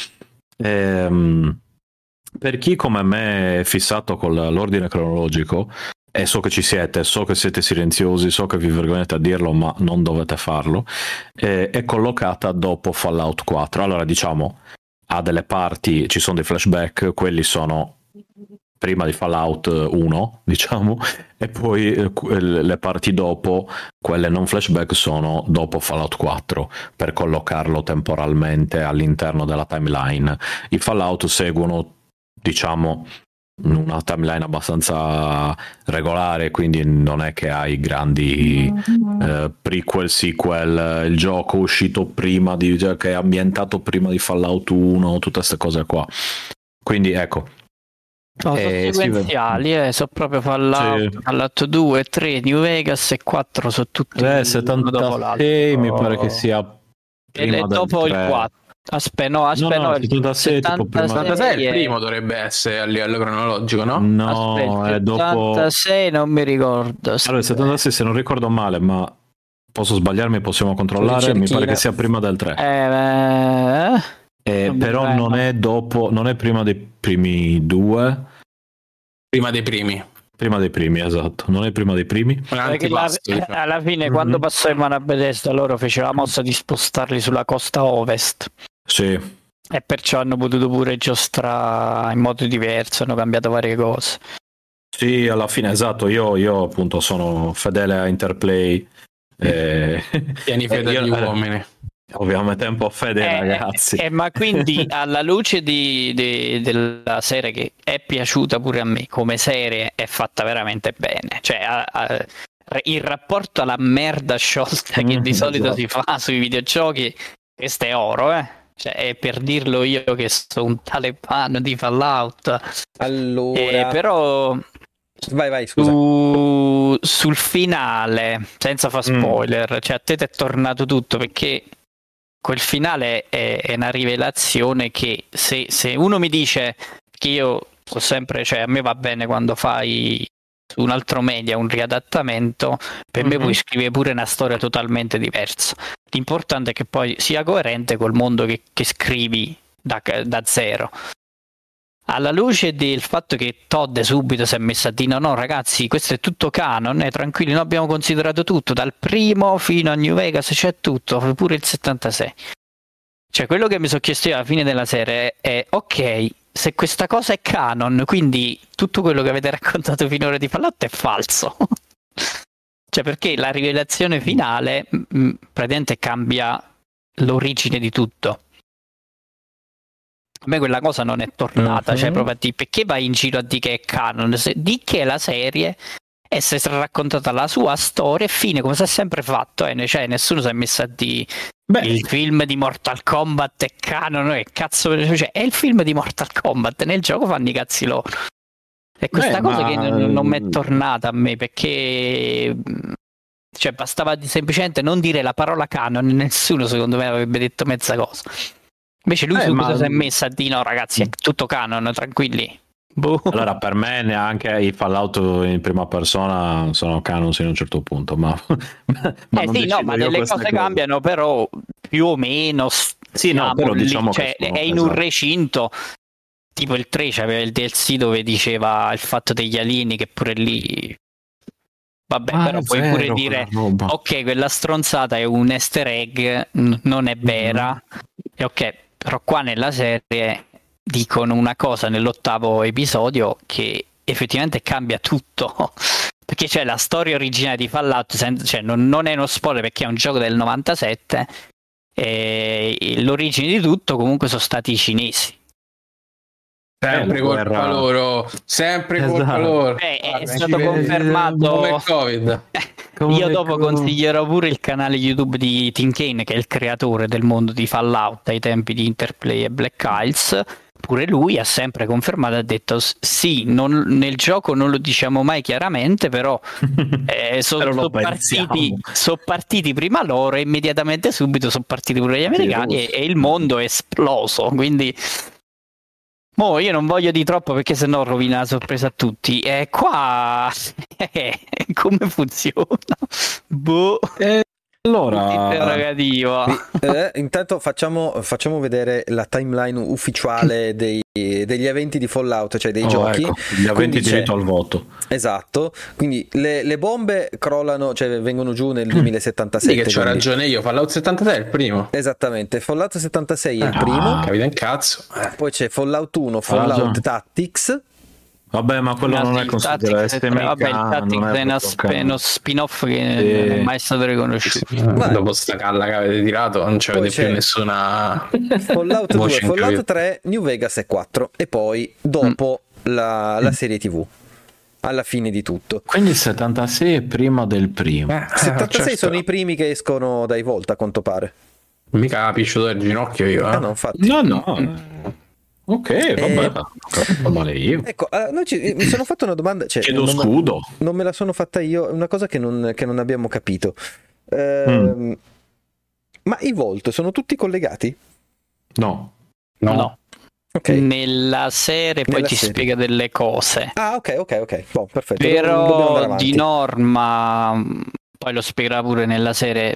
Ehm, per chi come me è fissato con l'ordine cronologico, e so che ci siete, so che siete silenziosi, so che vi vergognate a dirlo, ma non dovete farlo, eh, è collocata dopo Fallout quattro. Allora, diciamo, ha delle parti, ci sono dei flashback, quelli sono prima di Fallout uno, diciamo, e poi eh, le parti dopo, quelle non flashback, sono dopo Fallout quattro, per collocarlo temporalmente all'interno della timeline. I Fallout seguono, diciamo, una timeline abbastanza regolare, quindi non è che hai grandi eh, prequel, sequel, il gioco uscito prima di, cioè, che è ambientato prima di Fallout uno, tutte queste cose qua. Quindi ecco, no, sono eh, sequenziali, eh, sono proprio Fallout, sì. Fallout due, tre, New Vegas e quattro sono tutti eh, uno dopo l'altro. settantasei mi pare che sia prima e del dopo tre. il quattro. Aspetta, no, aspetta, No, no, no, il settantasei, tipo prima- settantasei è il è- primo, dovrebbe essere a livello cronologico, no? No, aspetta, è il dopo. settantasei non mi ricordo. Allora, il settantasei, se non ricordo male, ma posso sbagliarmi, possiamo controllare. Mi pare che sia prima del tre. Eh, Eh, non mi però prendo. non è dopo, non è prima dei primi due. Prima dei primi. Prima dei primi, esatto. Non è prima dei primi. Un perché la- antipasto, diciamo. alla fine, Mhm. quando passò in mano a Bethesda, loro fecero la mossa di spostarli sulla costa ovest. Sì. E perciò hanno potuto pure giostrare in modo diverso, hanno cambiato varie cose. Sì, alla fine, esatto. Io, io appunto sono fedele a Interplay. Eh, Tieni fede eh, io- agli eh, uomini. Ovviamente un po' fedele, Eh, ragazzi. eh, ma quindi alla luce di, di- della serie, che è piaciuta pure a me come serie, è fatta veramente bene. Cioè, a- a- il rapporto alla merda sciolta che di Mm, solito esatto. si fa sui videogiochi, questo è oro, eh. Cioè, è per dirlo io che sono un talebano di Fallout. Allora, Eh, però vai, vai, scusa. su- sul finale, senza far Mm. spoiler, cioè a te ti è tornato tutto, perché quel finale è, è una rivelazione che se, se uno mi dice che io so sempre, cioè a me va bene quando fai su un altro media un riadattamento, per me Mhm. puoi scrivere pure una storia totalmente diversa. L'importante è che poi sia coerente col mondo che, che scrivi da, da zero. Alla luce del fatto che Todd subito si è messo a dire no, no ragazzi, questo è tutto canon, eh, tranquilli, noi abbiamo considerato tutto, dal primo fino a New Vegas c'è tutto, pure il settantasei. Cioè, quello che mi sono chiesto io alla fine della serie è, ok, se questa cosa è canon, quindi tutto quello che avete raccontato finora di Fallout è falso. Cioè, perché la rivelazione finale mh, praticamente cambia l'origine di tutto. A me quella cosa non è tornata, Mhm. cioè proprio a dire, perché vai in giro a dire che è canon? Se, di che è la serie e si è raccontata la sua storia e fine, come si è sempre fatto, eh? Cioè, nessuno si è messo a dire Beh, il film di Mortal Kombat è canon, che cazzo, cioè, è il film di Mortal Kombat, nel gioco fanno i cazzi loro. E questa Beh, cosa ma- che non, non mi è tornata a me, perché cioè bastava di- semplicemente non dire la parola canon, nessuno secondo me avrebbe detto mezza cosa. Invece lui Eh, subito ma- si è messo a dire no ragazzi, è tutto canon, tranquilli. Boh. Allora, per me neanche i Fallout in prima persona sono canon fino a un certo punto, ma, ma eh non sì, no, decido ma io delle queste cose cambiano, però più o meno Sì, no, stiamo però lì, diciamo cioè, che sono- è in un esatto. recinto, tipo il tre c'aveva il D L C dove diceva il fatto degli alieni, che pure lì vabbè, Ah, però è puoi vero, pure dire quella roba. ok, quella stronzata è un easter egg, n- non è vera. E ok, però qua nella serie dicono una cosa nell'ottavo episodio che effettivamente cambia tutto. Perché c'è la storia originale di Fallout, sen- cioè non, non è uno spoiler perché è un gioco del novantasette, e l'origine di tutto comunque sono stati i cinesi. Sempre Eh, colpa guerra- loro, sempre colpa Esatto. loro. Beh, è Guarda, stato ci vede- confermato. come il Covid. Come Io dopo come- consiglierò pure il canale YouTube di Tim Kaine, che è il creatore del mondo di Fallout ai tempi di Interplay e Black Isles. Pure lui ha sempre confermato, ha detto s- sì, non- nel gioco non lo diciamo mai chiaramente, però eh, sono Però lo partiti, pensiamo. so partiti prima loro e immediatamente subito sono partiti pure gli americani e, e il mondo è esploso, quindi mo io non voglio di troppo perché sennò rovina la sorpresa a tutti. E qua come funziona? Boh, Eh, allora, interrogativo. Eh, intanto facciamo, facciamo vedere la timeline ufficiale dei- degli eventi di Fallout, cioè dei oh, giochi. ecco, gli aventi Quindi c'è- diritto al voto. Esatto, quindi le, le bombe crollano, cioè vengono giù nel duemilasettantasette. Sì, che c'ho quindi- ragione io, Fallout settantasei è il primo. Esattamente, Fallout settantasei è il Ah. primo, Capite un cazzo? Eh. poi c'è Fallout uno, Fallout già. Tactics, Vabbè, ma quello non è considerato S M K, vabbè, il Tactics è una sp- uno spin-off che sì. non è mai stato riconosciuto. Ma dopo sta calla che avete tirato non c'avete più nessuna Fallout due, Fallout tre, New Vegas e quattro e poi dopo mm. la, la serie tivù alla fine di tutto. Quindi il settantasei è prima del primo. Eh, settantasei certo. Sono i primi che escono dai Vault, a quanto pare. Mica la piscio del ginocchio io, eh? Ah, no, infatti. No, no. Ok, vabbè, eh, male io. Ecco, uh, noi ci, mi sono fatto una domanda. Cioè, Chiedo non scudo. Me, non me la sono fatta io, una cosa che non, che non abbiamo capito. Uh, mm. Ma i Vault sono tutti collegati? No. No. no. Okay. Nella serie poi Nella ti serie. spiega delle cose. Ah, ok, ok, ok. Boh, perfetto. Però di norma, poi lo spiegherà pure nella serie.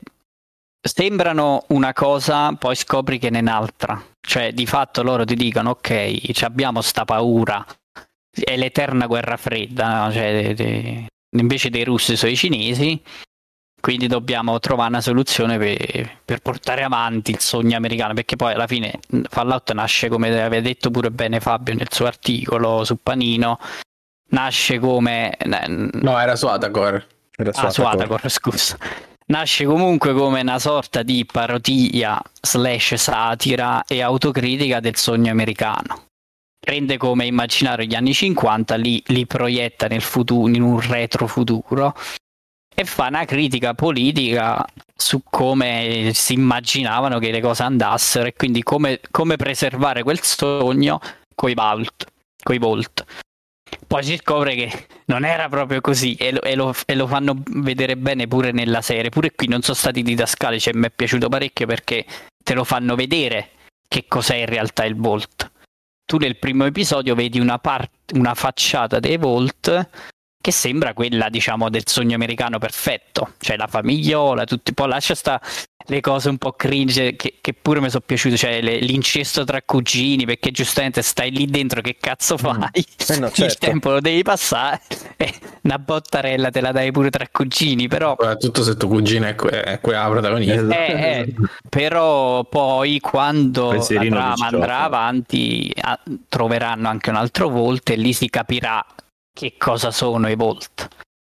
Sembrano una cosa, poi scopri che ne è un'altra. Cioè, di fatto loro ti dicono: ok, abbiamo sta paura, è l'eterna guerra fredda, no? Cioè, de, de, invece dei russi sono i cinesi, quindi dobbiamo trovare una soluzione per, per portare avanti il sogno americano. Perché poi alla fine Fallout nasce, come aveva detto pure bene Fabio nel suo articolo su Panino, nasce come... No, era su Atacor. Era su ah, su Atacor, scusa. Nasce comunque come una sorta di parodia slash satira e autocritica del sogno americano. Prende come immaginario gli anni cinquanta, li, li proietta nel futuro, in un retro futuro, e fa una critica politica su come si immaginavano che le cose andassero e quindi come, come preservare quel sogno coi Vault, coi Vault. Poi si scopre che non era proprio così e lo, e, lo, e lo fanno vedere bene pure nella serie. Pure qui non sono stati didascalici, cioè, mi è piaciuto parecchio perché te lo fanno vedere che cos'è in realtà il Vault. Tu nel primo episodio vedi una, part- una facciata dei Vault che sembra quella, diciamo, del sogno americano perfetto, cioè la famigliola, tutti, poi lascia sta le cose un po' cringe che, che pure mi sono piaciute, cioè le, l'incesto tra cugini, perché giustamente stai lì dentro, che cazzo fai? Mm. Eh no, certo. Il tempo lo devi passare e una bottarella te la dai pure tra cugini, però soprattutto se tuo cugino è, que- è quella protagonista. Eh, eh, però poi quando la trama andrà avanti a, troveranno anche un altro Vault e lì si capirà che cosa sono i Vault.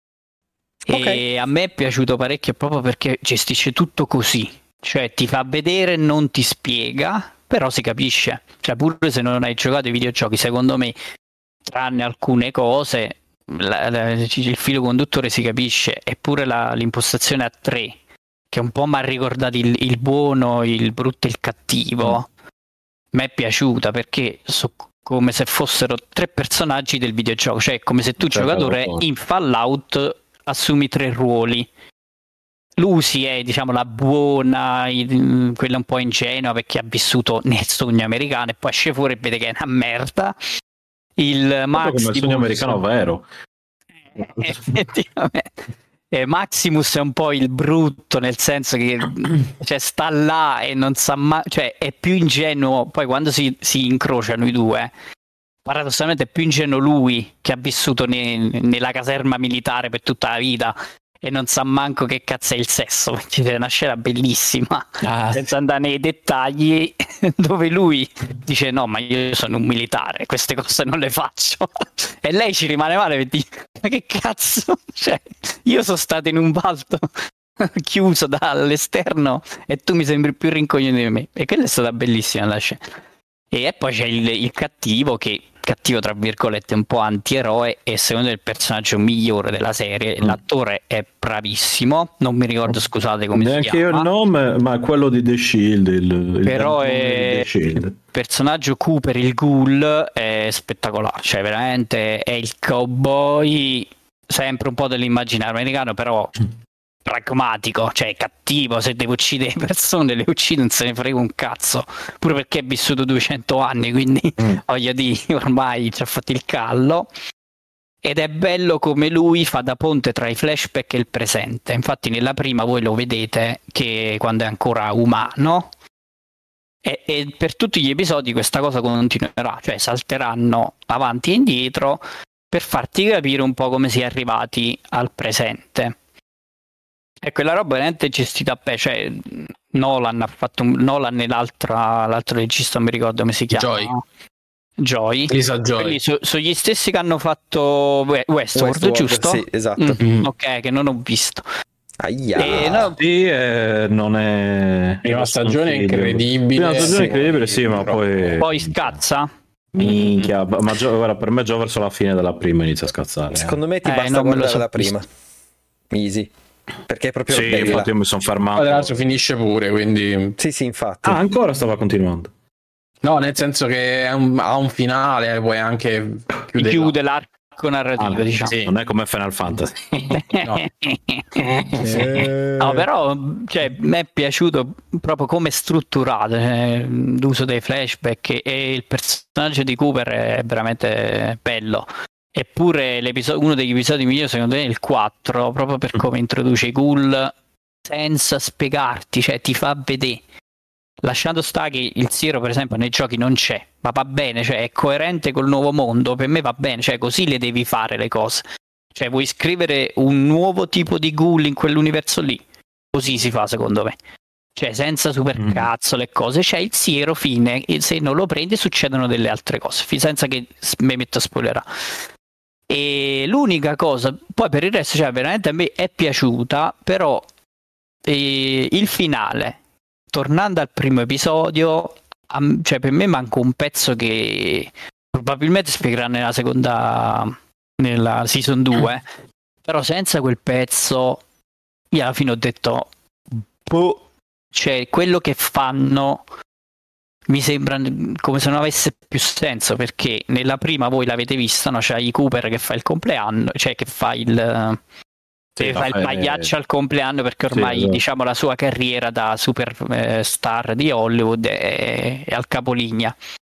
Okay. E a me è piaciuto parecchio proprio perché gestisce tutto così, cioè ti fa vedere, non ti spiega, però si capisce. Cioè pure se non hai giocato ai videogiochi, secondo me, tranne alcune cose, la, la, il filo conduttore si capisce. Eppure la, l'impostazione a tre, che un po' mi ha ricordato il, il buono, il brutto e il cattivo, mm. mi è piaciuta perché so, come se fossero tre personaggi del videogioco, cioè come se tu, cioè, giocatore, in Fallout assumi tre ruoli. Lucy è, diciamo, la buona, quella un po' ingenua perché ha vissuto nel sogno americano e poi esce fuori e vede che è una merda. Il Max come il sogno americano vero. Effettivamente. Eh, Maximus è un po' il brutto, nel senso che cioè, sta là e non sa mai, cioè è più ingenuo. Poi quando si, si incrociano i due, paradossalmente è più ingenuo lui, che ha vissuto ne, nella caserma militare per tutta la vita e non sa manco che cazzo è il sesso. C'è una scena bellissima, ah. senza andare nei dettagli, dove lui dice no, ma io sono un militare, queste cose non le faccio. E lei ci rimane male per dire ma che cazzo, cioè io sono stato in un Vault chiuso dall'esterno e tu mi sembri più rincoglionito di me. E quella è stata bellissima la scena. E poi c'è il, il cattivo, che cattivo tra virgolette, un po' antieroe, e secondo me il personaggio migliore della serie. Mm. L'attore è bravissimo, non mi ricordo, scusate come neanche si chiama. Neanche io il nome, ma quello di The Shield. Il, il Però è il personaggio Cooper, il ghoul, è spettacolare, cioè veramente è il cowboy, sempre un po' dell'immaginario americano, però pragmatico, cioè cattivo. Se deve uccidere persone le uccide, non se ne frega un cazzo, pure perché è vissuto duecento anni, quindi mm. voglio dire, ormai ci ha fatto il callo. Ed è bello come lui fa da ponte tra i flashback e il presente. Infatti nella prima voi lo vedete che quando è ancora umano, e, e per tutti gli episodi questa cosa continuerà, cioè salteranno avanti e indietro per farti capire un po' come si è arrivati al presente. E quella roba veramente gestita bene, cioè Nolan ha fatto un, Nolan e l'altra, l'altro regista, non mi ricordo come si chiama. Joy. Joy. Lisa Joy. Quindi so, sono gli stessi che hanno fatto Westworld, Westworld, giusto? Sì, esatto. Mm, ok, che non ho visto. Aia. E no, Sì, eh, non è... Prima stagione è incredibile. Prima stagione Sì. incredibile, sì, ma poi... poi scazza. Minchia, ma già, guarda, per me già verso la fine della prima inizia a scazzare. Secondo me ti Eh, basta non me lo guardare so la prima. Easy. Perché è proprio Sì, bella. infatti io mi sono fermato. Adesso finisce pure, quindi... Sì, sì, infatti. Ah, ancora stava continuando. No, nel senso che è un- ha un finale, puoi anche chiudere. Chiude l'arco narrativo, Ah, diciamo. sì. Non è come Final Fantasy. No. Eh. No, però cioè, mi è piaciuto proprio come è strutturato, eh, l'uso dei flashback e il personaggio di Cooper è veramente bello. Eppure uno degli episodi migliori secondo me è il quattro, proprio per come introduce i ghoul senza spiegarti, cioè ti fa vedere. Lasciando sta che il siero per esempio nei giochi non c'è, ma va bene, cioè è coerente col nuovo mondo, per me va bene, cioè così le devi fare le cose. Cioè vuoi scrivere un nuovo tipo di ghoul in quell'universo lì, così si fa secondo me, cioè senza supercazzo le cose, c'è il siero fine, e se non lo prendi succedono delle altre cose, senza che mi metto a spoilerare. E l'unica cosa, poi per il resto cioè veramente a me è piaciuta, però eh, il finale, tornando al primo episodio, cioè per me manca un pezzo che probabilmente spiegherà nella seconda, nella season due, però senza quel pezzo io alla fine ho detto boh, cioè quello che fanno mi sembra come se non avesse più senso, perché nella prima voi l'avete vista, no? C'è i Cooper che fa il compleanno, cioè che fa il Sì, fa il pagliaccio al compleanno, perché ormai sì, esatto. diciamo la sua carriera da superstar di Hollywood è, è al capolinea.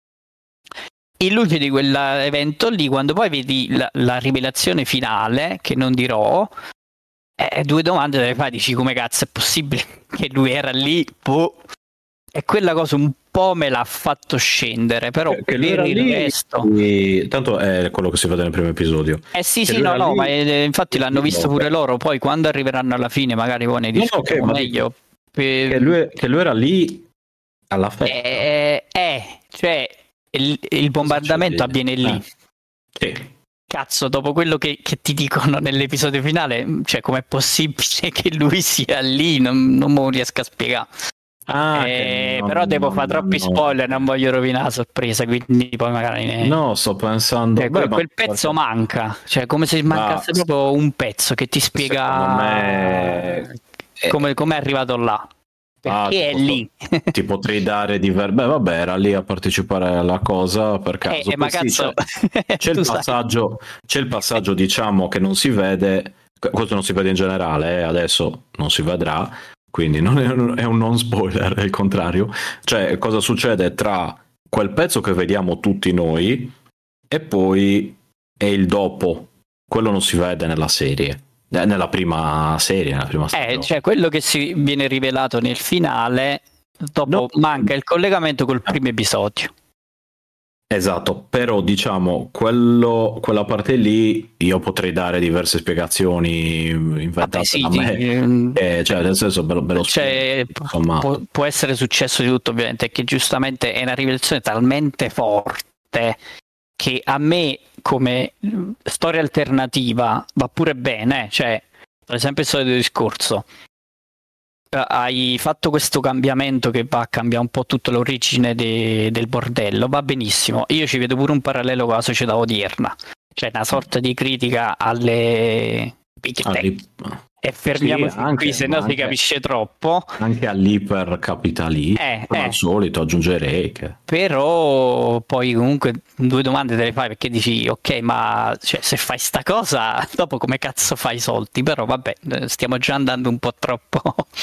In luce di quell'evento lì, quando poi vedi la, la rivelazione finale, che non dirò, eh, due domande te le fai, dici come cazzo è possibile che lui era lì, boh. E quella cosa un po' me l'ha fatto scendere, però che per lui era il lì, resto... e... tanto è quello che si vede nel primo episodio. Eh sì, che sì, lui no, era no, lì... ma eh, infatti l'hanno visto pure loro, poi quando arriveranno alla fine magari poi ne No, no, discutiamo okay, meglio. Per... Che, lui, che lui era lì alla festa. Eh, eh, cioè il, il bombardamento avviene lì. Eh. Sì. Cazzo, dopo quello che, che ti dicono nell'episodio finale, cioè com'è possibile che lui sia lì? Non, non me lo riesco a spiegare. Ah, eh, no, però devo no, fare troppi no. spoiler, non voglio rovinare la sorpresa, quindi poi magari ne... No, sto pensando... Cioè, Beh, quel, ma- quel pezzo manca, cioè come se mancasse Ma- proprio un pezzo che ti spiega Secondo me- come come è arrivato là, Ah, perché ti è posso- lì. Ti potrei dare diver... Beh, vabbè, era lì a partecipare alla cosa per caso. Eh, ma Poi sì, cazzo, c'è, c'è tu il sai. passaggio, c'è il passaggio, diciamo, che non si vede. Questo non si vede in generale, eh, adesso non si vedrà, quindi non è, un- è un non spoiler, è il contrario. Cioè, cosa succede tra quel pezzo che vediamo tutti noi e poi è il dopo. Quello non si vede nella serie. Eh, Nella prima serie, nella prima Eh, stagione. cioè quello che si viene rivelato nel finale, dopo No. manca il collegamento col primo episodio. Esatto, però diciamo quello, quella parte lì io potrei dare diverse spiegazioni inventate Vabbè, sì, da sì, me, ehm, eh, cioè nel senso ve lo, ve lo cioè, spiego, insomma. può, può essere successo di tutto ovviamente, che giustamente è una rivelazione talmente forte che a me come storia alternativa va pure bene, cioè per esempio il solito discorso, hai fatto questo cambiamento che va a cambiare un po' tutta l'origine de- del bordello, va benissimo, io ci vedo pure un parallelo con la società odierna, cioè una sorta di critica alle big tech. Alli- E fermiamoci Sì, anche, qui, se no ma si anche- capisce troppo. anche all'ipercapitalismo, Eh, come eh. al solito aggiungerei che Però poi comunque due domande te le fai, perché dici ok, ma cioè, se fai sta cosa dopo come cazzo fai i soldi? Però vabbè, eh, stiamo già andando un po' troppo.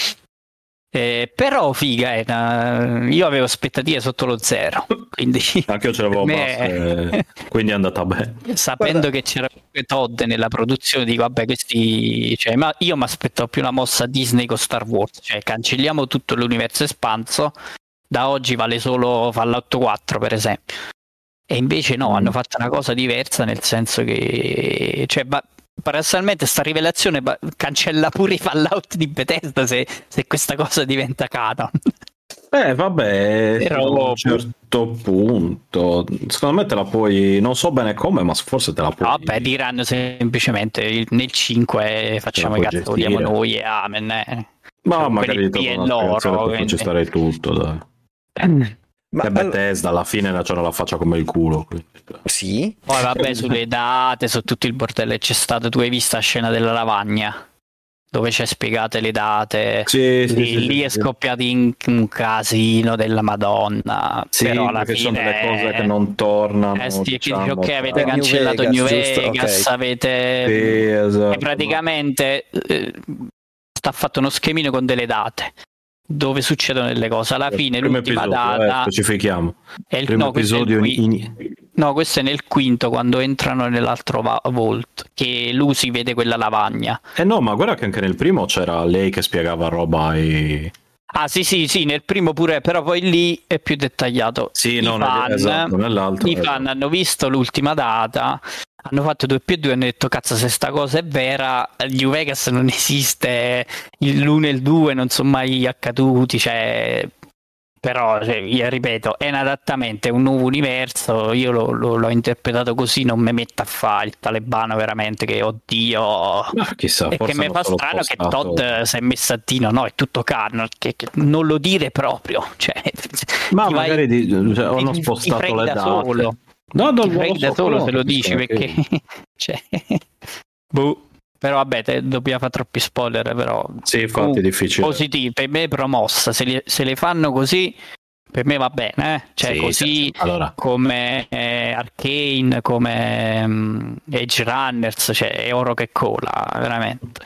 Eh, però figa, è una- io avevo aspettative sotto lo zero, quindi anche io ce l'avevo per basse, me- quindi è andata bene. sapendo Guarda- che c'era anche Todd nella produzione, dico vabbè, questi, cioè, ma io mi aspettavo più una mossa Disney con Star Wars, cioè cancelliamo tutto l'universo espanso, da oggi vale solo Fallout quattro per esempio, e invece no, Mm. hanno fatto una cosa diversa, nel senso che cioè, ba- paradossalmente sta rivelazione ba- cancella pure i Fallout di Bethesda se, se questa cosa diventa canon. Eh vabbè, Però- fino a un certo punto secondo me te la puoi, non so bene come, ma forse te la puoi. Vabbè, diranno semplicemente il- nel cinque facciamo i puoi cazzo vogliamo gestire. noi e amen. Eh. Ma Cioè, magari quelli ti qui è trovo una spiegazione loro. per farci quindi- stare tutto, dai. Ma Che allora- Bethesda alla fine c'era la faccia come il culo. quindi. sì, Poi vabbè, sulle date, su tutto il bordello che c'è stato, tu hai visto la scena della lavagna? Dove c'è spiegate le date, Sì, sì, lì, sì, lì sì, è sì. scoppiato in un casino della Madonna. Sì, però alla perché fine sono delle cose che non tornano. Eh sì, che dici, diciamo, ok, avete Per New cancellato Vegas, New giusto? Vegas, Ok. avete Sì, esatto. e praticamente eh, sta fatto uno schemino con delle date dove succedono delle cose. Alla fine Primo l'ultima episodio, data eh, specifichiamo. è il Primo no, questo è il episodio qui- in- no, questo è nel quinto, quando entrano nell'altro va- vault, che lui si vede quella lavagna. Eh no, ma guarda che anche nel primo c'era lei che spiegava roba ai... Ah sì sì sì, nel primo pure, però poi lì è più dettagliato. Sì, I no, nel- fan, esatto, nell'altro, i esatto. fan hanno visto l'ultima data, hanno fatto due più due e hanno detto cazzo, se sta cosa è vera, New Vegas non esiste, l'uno e il due non sono mai accaduti, cioè... Però, cioè, io ripeto, è un adattamento, è un nuovo universo, io lo- lo- l'ho interpretato così, non mi metto a fare il talebano veramente, che oddio... Ma chissà, E forse che mi hanno fa solo strano che spostato- Todd si è messo a dire no, è tutto canon, che, che non lo dire proprio, cioè, Ma ti vai- magari di- cioè, hanno ti- spostato ti freghi le da date. solo. No, non Ti lo freghi so, da solo quello se lo non dici, capisco perché neanche cioè, boh. Però vabbè, te, dobbiamo fare troppi spoiler, però io. Sì, infatti comunque, è difficile. positivo, per me è promossa, se, li- se le fanno così per me va bene, eh? Cioè Sì, così sì, sì. Allora, come eh, Arcane, come mm, Edge Runners, cioè è oro che cola, veramente.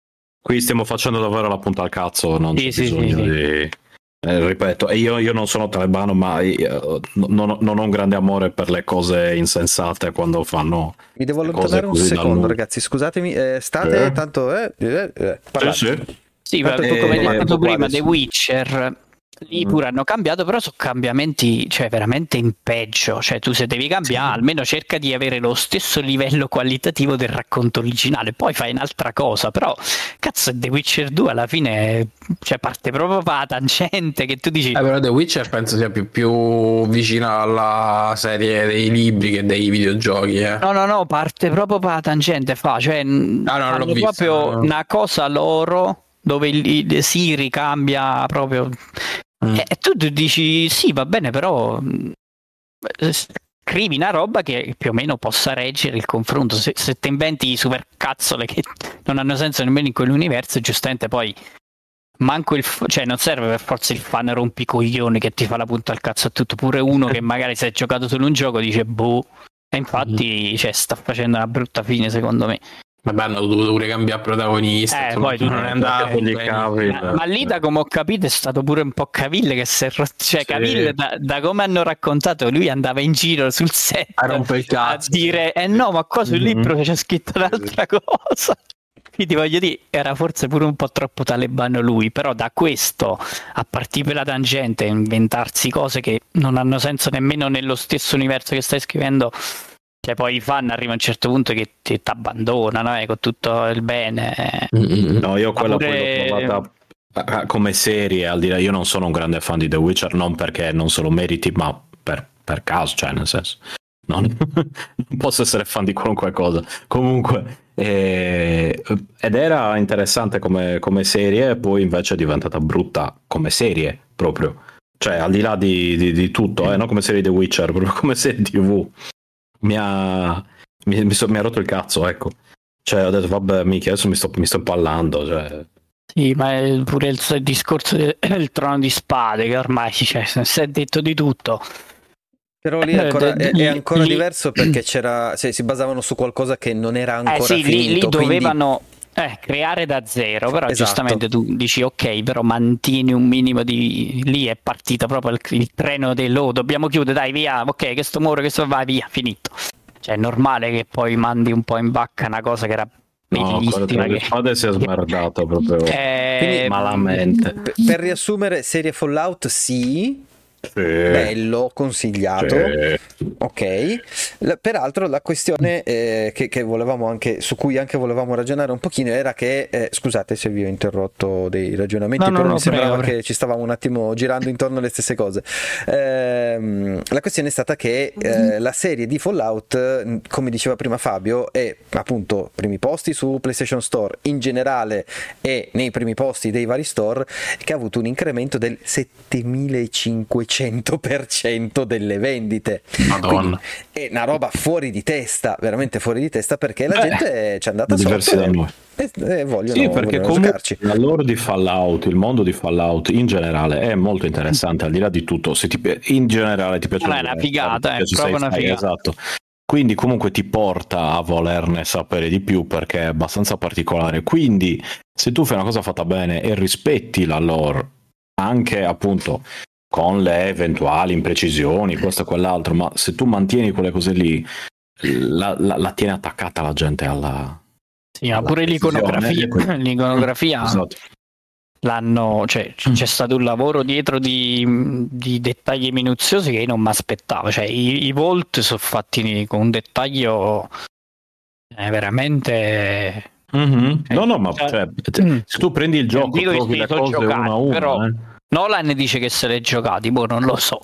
qui stiamo facendo davvero la punta al cazzo, non Sì, c'è sì, bisogno sì, sì. di... eh, ripeto, e io, io non sono talebano, ma io, non, non ho un grande amore per le cose insensate quando fanno... mi devo le allontanare un cose così dal secondo, nulla. ragazzi, scusatemi, eh, state Eh? tanto... Eh, eh, eh, parlate. Sì, sì. Sì, Tanto ma tutto come hai quanto detto qua prima, adesso. The Witcher, lì Mm. pure hanno cambiato, però sono cambiamenti, cioè veramente in peggio. Cioè tu se devi cambiare, almeno cerca di avere lo stesso livello qualitativo del racconto originale, poi fai un'altra cosa. Però, cazzo, The Witcher due alla fine, cioè, parte proprio per la tangente che tu dici... Eh, però The Witcher penso sia più, più vicina alla serie dei libri che dei videogiochi, eh. No, no, no, parte proprio per la tangente, fa, cioè n- Ah, no, non l'ho hanno vista, proprio no. una cosa loro dove il, il Siri cambia proprio. Mm. E tu tu dici sì, va bene, però mh, eh, scrivi una roba che più o meno possa reggere il confronto. Se, se ti inventi super cazzole che non hanno senso nemmeno in quell'universo, giustamente poi manco il f- cioè non serve per forza il fan rompicoglioni che ti fa la punta al cazzo a tutto, pure uno che magari si è giocato solo un gioco dice boh, e infatti cioè, sta facendo una brutta fine secondo me. Vabbè, hanno dovuto pure cambiare protagonista. Eh, insomma, poi tu non non è è andato. Gli cavi, Ma, ma lì da come ho capito è stato pure un po' Cavill che si è rotto, cioè Sì. Cavill da, da come hanno raccontato lui andava in giro sul set A rompere il a cazzo. dire eh no, ma qua sul Mhm. libro c'è scritto un'altra cosa. Quindi voglio dire, era forse pure un po' troppo talebano lui, però da questo a partire per la tangente e inventarsi cose che non hanno senso nemmeno nello stesso universo che stai scrivendo, cioè poi i fan arrivano a un certo punto che ti abbandonano eh, con tutto il bene. eh. Mm-mm. No, io quella pure- poi l'ho trovata eh, come serie, al di là, io non sono un grande fan di The Witcher, non perché non se lo meriti, ma per, per caso, cioè nel senso, non, non posso essere fan di qualunque cosa. Comunque, eh, ed era interessante come, come serie, poi invece è diventata brutta come serie proprio, cioè al di là di, di, di tutto, eh, non come serie The Witcher, proprio come serie tivù. Mi ha, mi, mi, so- mi ha rotto il cazzo, ecco. Cioè, ho detto, vabbè, mica, adesso mi sto, mi sto impallando. Cioè. Sì, ma è pure il, il discorso del, del trono di spade che ormai cioè, si è detto di tutto. Però lì è ancora, è, è ancora Lì- diverso perché c'era, cioè, si basavano su qualcosa che non era ancora Eh sì, lì, finito. lì quindi- dovevano eh, creare da zero, però Esatto. giustamente tu dici ok, però mantieni un minimo di... Lì è partito proprio il, il treno del oh, dobbiamo chiudere, dai via, ok, che sto muore, che sto va via, finito. Cioè è normale che poi mandi un po' in bacca una cosa che era No, quello bellissima. tra le che- spade si è smerdato proprio Eh, Quindi- malamente. Per, per riassumere, serie Fallout sì, Sì. Bello, consigliato. Sì. Ok. La, peraltro la questione eh, che, che volevamo anche, su cui anche volevamo ragionare un pochino era che, eh, scusate se vi ho interrotto dei ragionamenti, No, no, però no, mi sembrava prego, prego. che ci stavamo un attimo girando intorno alle stesse cose. Ehm, la questione è stata che eh, la serie di Fallout, come diceva prima Fabio, è appunto primi posti su PlayStation Store in generale e nei primi posti dei vari store, che ha avuto un incremento del settemilacinquecento per cento delle vendite. Madonna. Quindi è una roba fuori di testa, veramente fuori di testa, perché la Eh, gente ci è andata diversi sotto da noi. e, e vogliono, Sì, perché vogliono comunque giocarci. la lore di Fallout, il mondo di Fallout in generale è molto interessante, al di là di tutto. Se ti, pi- in generale ti piace, Ma è una figata, è proprio una figata. Esatto. Quindi comunque ti porta a volerne sapere di più perché è abbastanza particolare. Quindi se tu fai una cosa fatta bene e rispetti la lore, anche appunto con le eventuali imprecisioni, questo e quell'altro, ma se tu mantieni quelle cose lì, la, la, la tieni attaccata la gente alla... Sì, ma pure l'iconografia, l'iconografia Esatto. l'hanno, cioè c'è stato un lavoro dietro di, di dettagli minuziosi che io non mi aspettavo, cioè i, i Vault sono fatti con un dettaglio eh, veramente Mm-hmm. eh, No, no, ma cioè, cioè, mm. se tu prendi il gioco, dico che trovi si le sono cose giocati, una a una, però eh. Nolan dice che se l'è giocati, boh, non lo so,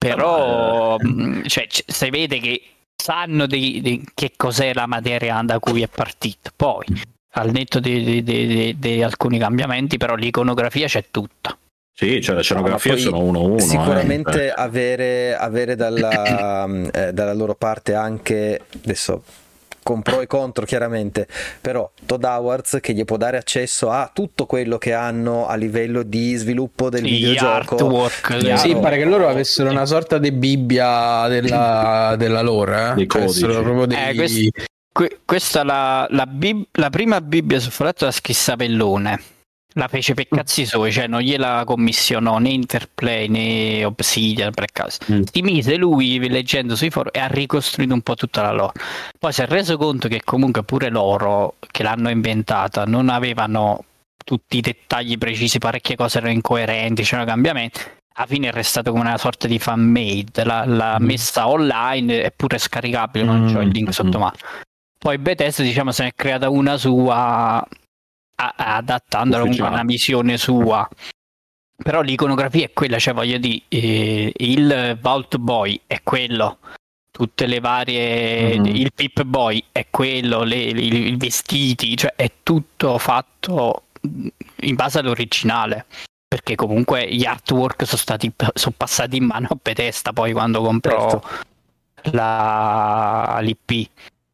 però mh, cioè, c- si vede che sanno di, di che cos'è la materia da cui è partito, poi al netto di, di, di, di, di alcuni cambiamenti, però l'iconografia c'è tutta. Sì, cioè le scenografie No, ma poi sono uno a uno. sicuramente eh. avere, avere dalla, eh, dalla loro parte anche, adesso con pro e contro chiaramente, però Todd Howard che gli può dare accesso a tutto quello che hanno a livello di sviluppo del Sì, videogioco. artwork, Chiaro. Sì, pare che loro avessero una sorta di Bibbia della, della lore, eh? Dei Cioè, codici. avessero proprio dei... Eh, quest- que- questa la, la, bib- la prima Bibbia su Fallout la scrisse Pellone. La fece per cazzi suoi, cioè non gliela commissionò né Interplay né Obsidian per caso. Mm. Si mise lui leggendo sui forum e ha ricostruito un po' tutta la lore. Poi si è reso conto che comunque pure loro che l'hanno inventata non avevano tutti i dettagli precisi, parecchie cose erano incoerenti, c'erano cambiamenti. Alla fine è restato come una sorta di fan made, l'ha, l'ha Mm. messa online, è pure scaricabile, non c'ho il link Mm. sotto mano. Poi Bethesda diciamo se ne è creata una sua a- adattandola comunque a una visione sua, però l'iconografia è quella, cioè voglio dire eh, il Vault Boy è quello, tutte le varie Mm. il Pip Boy è quello, le, le- i vestiti, cioè è tutto fatto in base all'originale, perché comunque gli artwork sono stati sono passati in mano a Bethesda poi quando comprò Certo. la l'I P.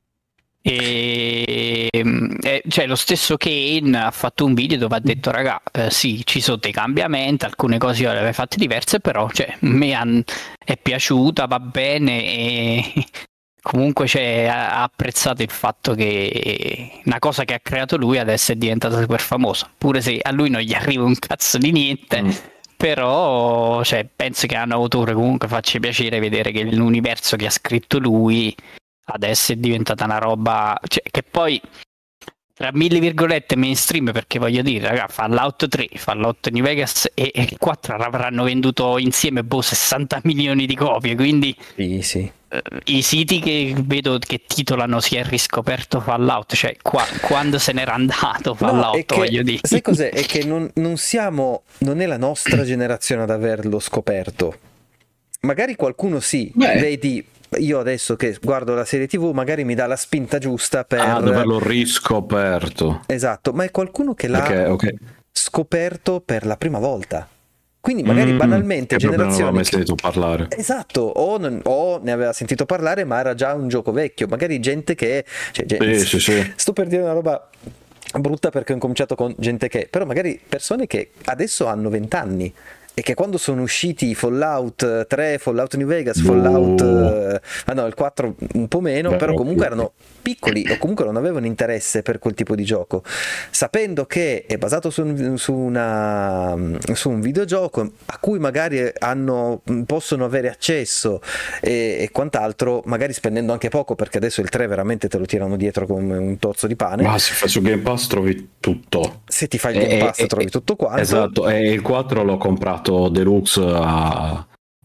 E, e cioè lo stesso Kane ha fatto un video dove ha detto raga eh, sì ci sono dei cambiamenti, alcune cose io le avevo fatte diverse, però cioè, me han, è piaciuta, va bene e comunque cioè, ha apprezzato il fatto che una cosa che ha creato lui adesso è diventata super famosa, pure se a lui non gli arriva un cazzo di niente. Mm. Però cioè, penso che a un autore comunque faccia piacere vedere che l'universo che ha scritto lui adesso è diventata una roba, cioè, che poi tra mille virgolette mainstream, perché voglio dire raga, Fallout tre, Fallout New Vegas e, e il quattro avranno venduto insieme boh, sessanta milioni di copie, quindi Sì, sì. eh, i siti che vedo che titolano si è riscoperto Fallout, cioè qua, quando se n'era andato Fallout, No, è che, voglio dire. sai cos'è? È che non, non siamo, non è la nostra generazione ad averlo scoperto. Magari qualcuno sì, Beh. vedi, io adesso che guardo la serie tivù magari mi dà la spinta giusta per... Ah, di averlo riscoperto. Esatto, ma è qualcuno che l'ha Ok, ok. scoperto per la prima volta. Quindi magari Mm, banalmente che proprio non aveva generazioni... mai sentito parlare. Esatto, o, non- o ne aveva sentito parlare ma era già un gioco vecchio, magari gente che... Cioè, gente- Sì, sì, sì. Sto per dire una roba brutta perché ho incominciato con gente che... Però magari persone che adesso hanno venti anni e che quando sono usciti Fallout tre, Fallout New Vegas, Fallout... Oh. eh, ah no, il quattro un po' meno, Beh, però comunque più. erano piccoli o comunque non avevano interesse per quel tipo di gioco, sapendo che è basato su un, su una, su un videogioco a cui magari hanno, possono avere accesso e, e quant'altro, magari spendendo anche poco, perché adesso il tre veramente te lo tirano dietro come un tozzo di pane. Ma se fai su Game Pass trovi tutto. Se ti fai il Game Eh, Pass eh, trovi eh, tutto quanto. Esatto, e il quattro l'ho comprato deluxe a,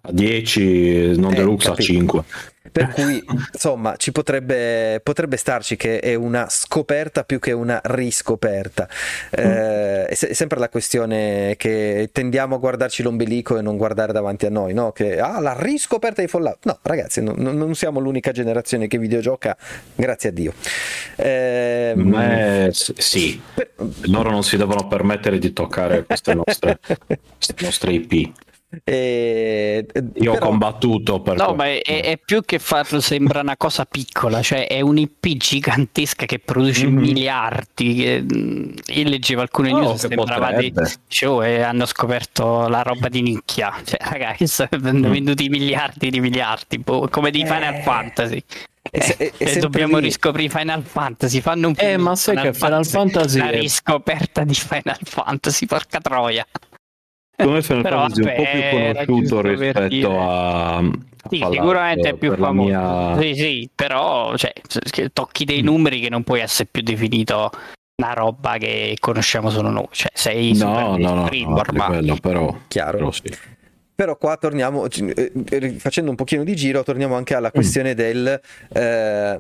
a dieci, non Eh, deluxe a capito. cinque. Per cui, insomma, ci potrebbe, potrebbe starci che è una scoperta più che una riscoperta. Eh, è, se- è sempre la questione che tendiamo a guardarci l'ombelico e non guardare davanti a noi, no? Che ah, la riscoperta di Fallout. No, ragazzi, non, non siamo l'unica generazione che videogioca, grazie a Dio. Eh, Eh, s- sì, per- loro non si devono permettere di toccare queste nostre, queste nostre I P. eh, Io ho però- combattuto per No, questo. ma è, è più che farlo sembra una cosa piccola, cioè è un I P gigantesca che produce Mhm. miliardi. Che, mm, io leggevo alcune No, news, che sembrava di potrebbe. dicevo, e hanno scoperto la roba di nicchia. Cioè, ragazzi, hanno Mm. venduti miliardi di miliardi, boh, come di Eh. Final Fantasy. È se- è- è Eh, sempre dobbiamo lì. riscoprire Final Fantasy. Fanno un Eh, film ma di sai che Final Fantasy la è- riscoperta di Final Fantasy, porca troia. Come Final Però, Fantasy è un po' vabbè, più era conosciuto giusto per rispetto dire. a, a Sì, Fallout, sicuramente è più per la famoso. mia- Sì, sì, però cioè, che tocchi dei Mm. numeri che non puoi essere più definito una roba che conosciamo solo noi. Cioè, sei No, super no, no, no, mainstream a ormai. livello, però, Chiaro. però sì. Però qua torniamo, eh, eh, facendo un pochino di giro, torniamo anche alla questione del eh,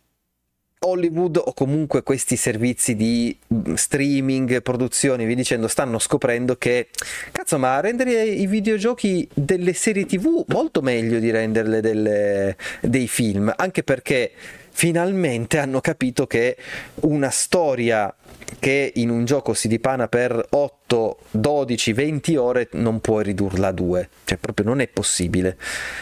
Hollywood o comunque questi servizi di streaming, produzioni, vi dicendo, stanno scoprendo che, cazzo, ma rendere i videogiochi delle serie tivù molto meglio di renderle delle, dei film, anche perché finalmente hanno capito che una storia che in un gioco si dipana per otto, dodici, venti ore non puoi ridurla a due, cioè proprio non è possibile,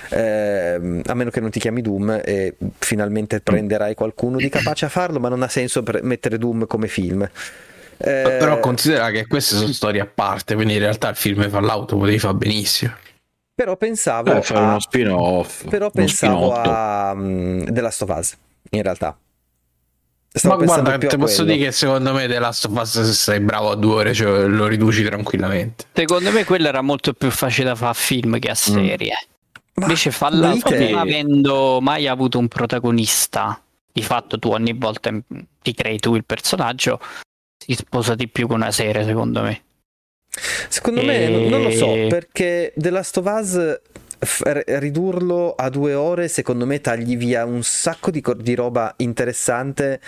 eh, a meno che non ti chiami Doom e finalmente prenderai qualcuno di capace a farlo, ma non ha senso per mettere Doom come film. Eh, Però considera che queste sono storie a parte, quindi in realtà il film di Fallout lo potevi fare benissimo. però pensavo Eh, fare a, uno spin-off, però uno pensavo spin-otto. a um, The Last of Us, in realtà. Ma Stavo pensando guarda, più a ti posso quello. dire che secondo me The Last of Us, se sei bravo a due ore, cioè, lo riduci tranquillamente. Secondo me quello era molto più facile da fare a film che a serie. Ma Invece Fallout, dite- non avendo mai avuto un protagonista, di fatto tu ogni volta ti crei tu il personaggio, si sposa di più con una serie, secondo me. Secondo me E- non- non lo so, perché The Last of Us f- r- ridurlo a due ore secondo me tagli via un sacco di, co- di roba interessante,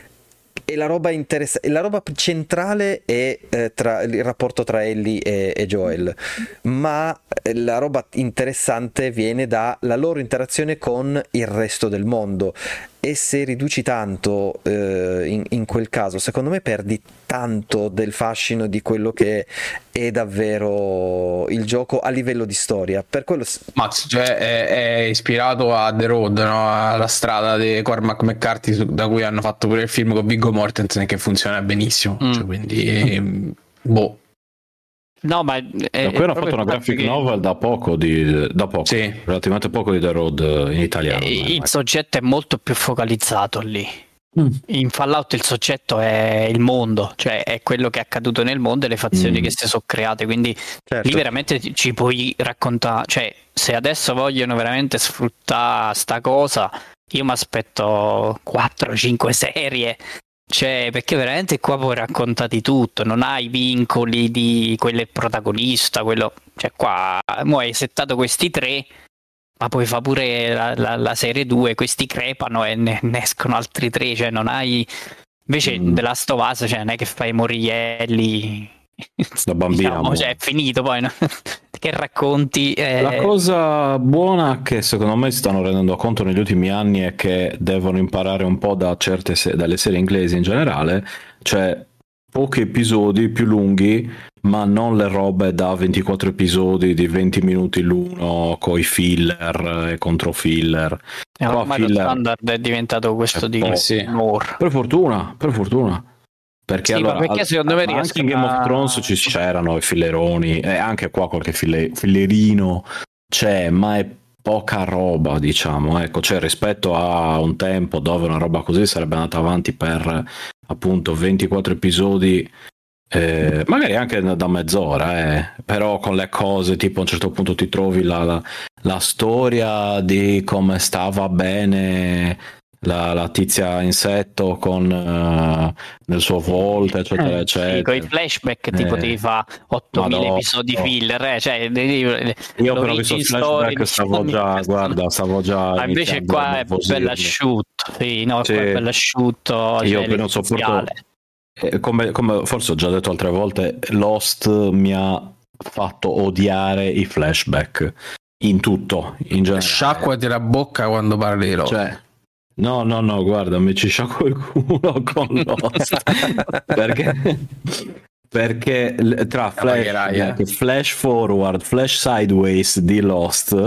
e la roba interessa- e la roba centrale è eh, tra, il rapporto tra Ellie e, e Joel, ma eh, la roba interessante viene dalla loro interazione con il resto del mondo, e se riduci tanto eh, in, in quel caso secondo me perdi tanto del fascino di quello che è davvero il gioco a livello di storia. Per quello s- Mazz, cioè è, è ispirato a The Road, no? Alla strada di Cormac McCarthy, su- da cui hanno fatto pure il film con Viggo Mortensen, che funziona benissimo. Mm. Cioè, quindi, ehm, boh. No, ma è, Da è qui hanno proprio fatto il una fatto graphic che- novel da poco, di, da poco Sì. relativamente poco di The Road in italiano. Eh, ormai. il soggetto è molto più focalizzato lì. Mm. In Fallout il soggetto è il mondo, cioè è quello che è accaduto nel mondo e le fazioni Mm. che si sono create, quindi certo. lì veramente ci- ci puoi raccontare, cioè se adesso vogliono veramente sfruttare sta cosa, io mi aspetto quattro cinque serie, cioè perché veramente qua puoi raccontare di tutto, non hai vincoli di quello è il protagonista, quello, cioè qua mo hai settato questi tre, ma poi fa pure la, la- la serie due, questi crepano e ne, ne escono altri tre, cioè non hai, invece Mm. The Last of Us, cioè non è che fai morire Ellie Da bambina, diciamo, mo. cioè è finito poi, no? Che racconti eh, La cosa buona che secondo me si stanno rendendo conto negli ultimi anni è che devono imparare un po' da certe se- dalle serie inglesi in generale, cioè pochi episodi più lunghi, ma non le robe da ventiquattro episodi di venti minuti l'uno con i filler e contro filler. eh, qua ormai lo filler- standard è diventato questo Eh, di eh, sì. lore. Per fortuna, per fortuna. Perché Sì, ma allora, perché al- secondo me ma anche in riescono Game of a- Thrones ci c'erano i fileroni, e anche qua qualche file- filerino c'è, ma è poca roba, diciamo, ecco, cioè rispetto a un tempo dove una roba così sarebbe andata avanti per appunto ventiquattro episodi, eh, magari anche da da mezz'ora, eh, però con le cose tipo a un certo punto ti trovi la, la, la storia di come stava bene la, la tizia insetto con uh, nel suo volto, eccetera, eccetera. Sì, con i flashback ti Eh, potevi fare ottomila Madonna. episodi filler, eh? Cioè, Io però ho visto il flashback, stavo già, guarda, stavo già. Ma invece iniziando qua a è nervosirmi. bello asciutto, sì, no, Sì. qua è bello asciutto. Io cioè, poi non sopporto. l'essenziale. Eh, Come, come forse ho già detto altre volte, Lost mi ha fatto odiare i flashback in tutto, in generale. Sciacquati la bocca quando parli di Lost. Cioè, no, no, no, guarda, mi ci sciacquo il culo con Lost. perché, perché l- tra pagherai, flash, eh. flash forward, flash sideways di Lost,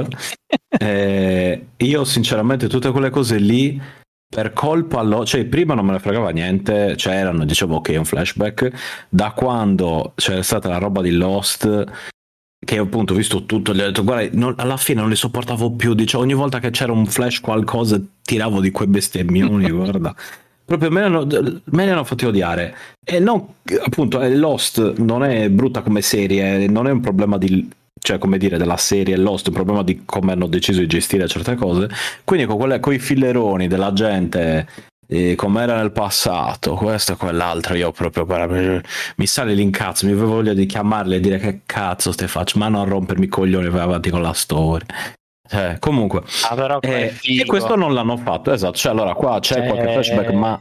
eh, io sinceramente tutte quelle cose lì, per colpa lo- cioè prima non me ne fregava niente, c'erano, dicevo ok, è un flashback. Da quando c'è stata la roba di Lost, che appunto ho visto tutto, gli ho detto guarda, non- alla fine non li sopportavo più, dicevo, ogni volta che c'era un flash qualcosa tiravo di quei bestemmioni, guarda, proprio me ne, hanno, me ne hanno fatti odiare. E non, appunto, eh, Lost non è brutta come serie, non è un problema di, cioè come dire, della serie Lost, è un problema di come hanno deciso di gestire certe cose. Quindi con quelle, coi filleroni della gente, eh, come era nel passato, questo e quell'altro, io proprio guarda, mi sale l'incazzo, mi avevo voglia di chiamarle e dire che cazzo ste faccio, ma non rompermi i coglioni, vai avanti con la storia. Eh, comunque, Ah, però qua è eh, figo. e questo non l'hanno fatto, esatto, cioè allora qua c'è Cioè- qualche flashback, ma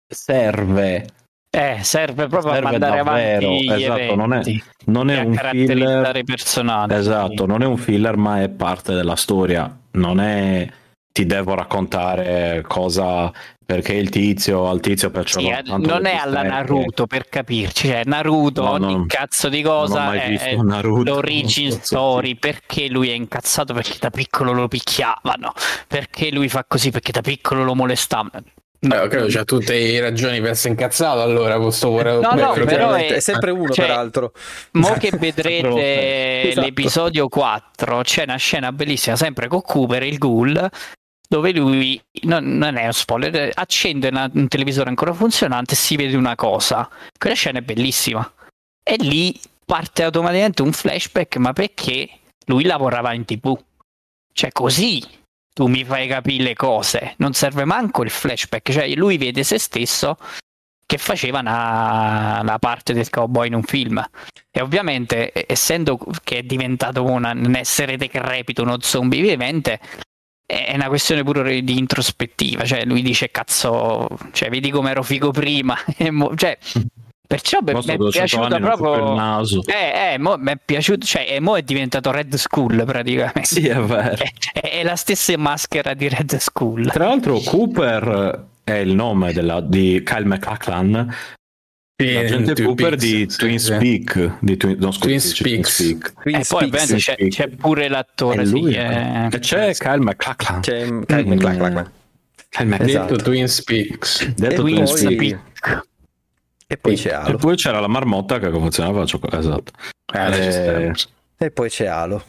serve, Eh, serve proprio serve a mandare davvero, avanti gli esatto, non è, eventi non è e a un caratterizzare filler, i personaggi. esatto, non è un filler, ma è parte della storia, non è ti devo raccontare cosa, perché il tizio al tizio piacciono Sì, eh, tanto non le è alla bistecche. Naruto, per capirci, cioè Naruto No, ogni no, cazzo di non ho cosa mai è, visto è Naruto, l'origin non so story, perché lui è incazzato perché da piccolo lo picchiavano, perché lui fa così perché da piccolo lo molestavano. No, Eh, credo c'ha tutte le ragioni per essere incazzato allora questo pure. No, no, Beh, però Effettivamente, è- è sempre uno, cioè, peraltro. mo che Sempre vedrete Esatto. l'episodio quattro, c'è una scena bellissima sempre con Cooper, il ghoul, dove lui, non, non è uno spoiler, accende una- un televisore ancora funzionante e si vede una cosa. Quella scena è bellissima. E lì parte automaticamente un flashback, ma perché lui lavorava in tivù. Cioè così tu mi fai capire le cose. Non serve manco il flashback, cioè lui vede se stesso che faceva una, una parte del cowboy in un film. E ovviamente, essendo che è diventato una- un essere decrepito, uno zombie vivente, è una questione pure di introspettiva. Cioè lui dice cazzo, cioè vedi come ero figo prima. E mo- cioè, perciò mi Mostro è duecento piaciuta anni, non fu per il proprio naso. eh, eh, mo mi è piaciuto, cioè e mo è diventato Red Skull praticamente. Sì, è vero. È, è- è la stessa maschera di Red Skull. Tra l'altro Cooper è il nome della, di Kyle MacLachlan, Sì, l'agente Twin Cooper Peaks, di sì, Twin sì. Peak, di Twin, no, scusi, Twin dice Peaks. Peak. Twin E poi Speaks. ovviamente c'è, Speak. c'è pure l'attore, È lui, sì, eh. e c'è Kyle MacLachlan. C'è Mm. Kyle MacLachlan. Kyle MacLachlan. Esatto. Detto Twin Speaks. Detto E Twin poi- Peak. E poi Sì. c'è E Halo. poi c'era la marmotta che funzionava la cioccolata, esatto. Eh, ci Eh, stiamo. E poi c'è Halo.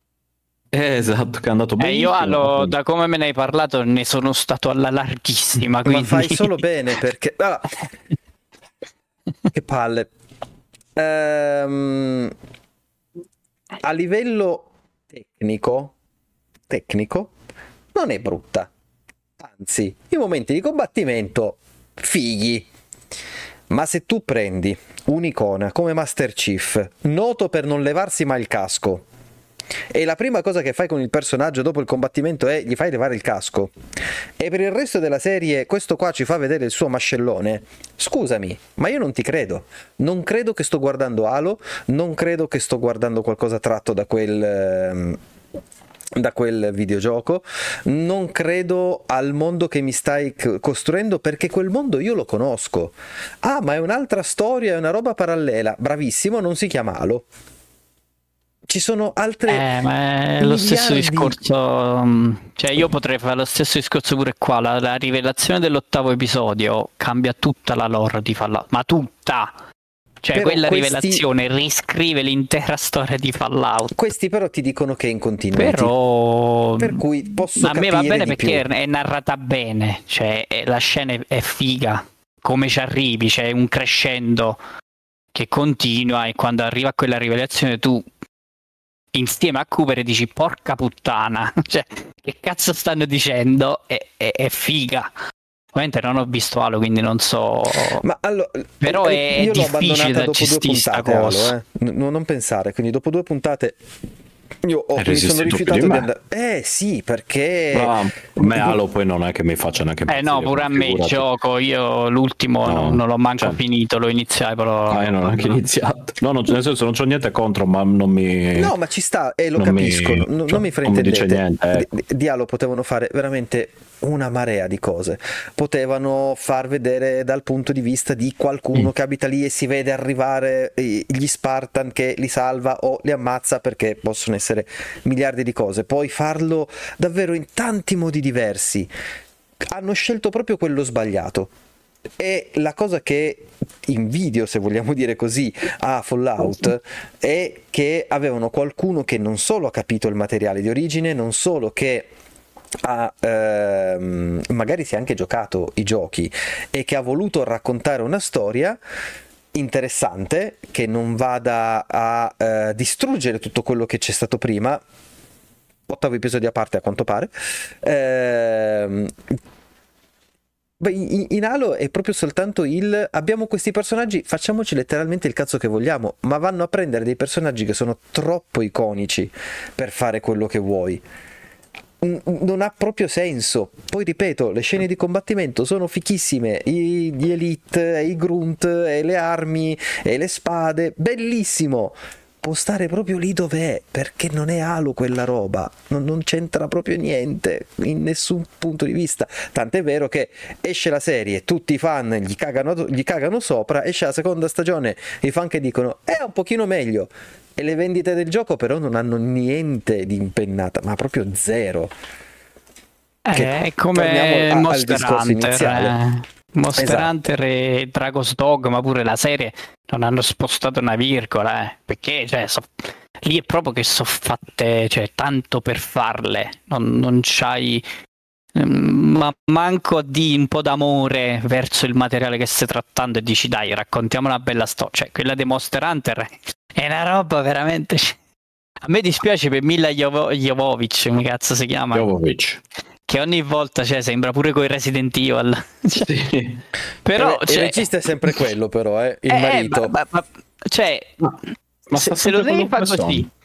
eh, esatto, che è andato Eh, benissimo. io Halo, da come me ne hai parlato, ne sono stato alla larghissima. Quindi... Ma fai solo bene perché... Ah, che palle. Ehm, a livello tecnico, tecnico, non è brutta. Anzi, i momenti di combattimento fighi. Ma se tu prendi un'icona come Master Chief, noto per non levarsi mai il casco, e la prima cosa che fai con il personaggio dopo il combattimento è gli fai levare il casco, e per il resto della serie questo qua ci fa vedere il suo mascellone, scusami, ma io non ti credo. Non credo che sto guardando Halo, non credo che sto guardando qualcosa tratto da quel... ehm, da quel videogioco, non credo al mondo che mi stai c- costruendo, perché quel mondo io lo conosco. Ah, ma è un'altra storia, è una roba parallela. Bravissimo, non si chiama Halo. Ci sono altre Eh, ma è lo stesso miliardi- discorso. mm, Cioè, io potrei fare lo stesso discorso pure qua. La, la rivelazione dell'ottavo episodio cambia tutta la lore di Fallout, ma tutta. Cioè, Però quella questi- rivelazione riscrive l'intera storia di Fallout. Questi però ti dicono che è in continuity. Però Per cui posso a me va capire bene di perché più. è narrata bene, cioè è- la scena è, è figa, come ci arrivi, c'è un crescendo che continua, e quando arriva a quella rivelazione tu insieme a Cooper e dici porca puttana, cioè che cazzo stanno dicendo, è, è, è figa. Ovviamente non ho visto Halo, quindi non so, ma allora, però è io difficile da dopo gestire sta puntate, cosa. Halo, eh. N- non pensare, quindi dopo due puntate io ho, mi sono resistito rifiutato più di di me. andare. Eh sì, perché Ma a me Halo poi non è che mi faccia neanche Eh no, pure a me il gioco, io l'ultimo No, non, non l'ho manco cioè, finito, lo iniziai però... Ah, io non ho anche iniziato. No, non, nel senso non c'ho niente contro, ma non mi... no, ma ci sta, e lo non capisco, mi- non, cioè, non mi non mi dice fraintendete. niente, ecco. Di, di Halo potevano fare veramente una marea di cose, potevano far vedere dal punto di vista di qualcuno Mm. che abita lì e si vede arrivare eh, gli Spartan che li salva o li ammazza, perché possono essere miliardi di cose, poi farlo davvero in tanti modi diversi. Hanno scelto proprio quello sbagliato. E la cosa che invidio, se vogliamo dire così, a Fallout è che avevano qualcuno che non solo ha capito il materiale di origine, non solo che ha ehm, magari si è anche giocato i giochi e che ha voluto raccontare una storia interessante che non vada a eh, distruggere tutto quello che c'è stato prima. Ottavo episodio a parte, a quanto pare. Ehm, beh, in, in Halo è proprio soltanto il abbiamo questi personaggi, facciamoci letteralmente il cazzo che vogliamo, ma vanno a prendere dei personaggi che sono troppo iconici per fare quello che vuoi. N- non ha proprio senso. Poi ripeto, le scene di combattimento sono fichissime, I, gli elite, i grunt, e le armi e le spade, bellissimo. Può stare proprio lì dov'è, perché non è Halo quella roba, non, non c'entra proprio niente in nessun punto di vista. Tant'è vero che esce la serie, tutti i fan gli cagano, gli cagano sopra, esce la seconda stagione, i fan che dicono è un pochino meglio, e le vendite del gioco però non hanno niente di impennata, ma proprio zero. Eh, Che è come torniamo a- al Monster discorso Hunter, iniziale. eh. Monster Esatto. Hunter e Dragon's Dog, ma pure la serie non hanno spostato una virgola, eh, perché cioè, so- lì è proprio che sono fatte, cioè, tanto per farle, non, non c'hai mm, ma manco di un po' d'amore verso il materiale che stai trattando e dici dai, raccontiamo una bella storia. Cioè, quella di Monster Hunter è una roba veramente... A me dispiace per Mila Jovo- Jovovich, come cazzo si chiama? Jovovich. Che ogni volta, cioè, sembra pure coi Resident Evil. Cioè, Sì. però, Eh, cioè, il regista è sempre quello però, eh, il eh, marito. ma- ma- ma- cioè, Ma- ma se, sta se lo sempre devi con fare Luc così,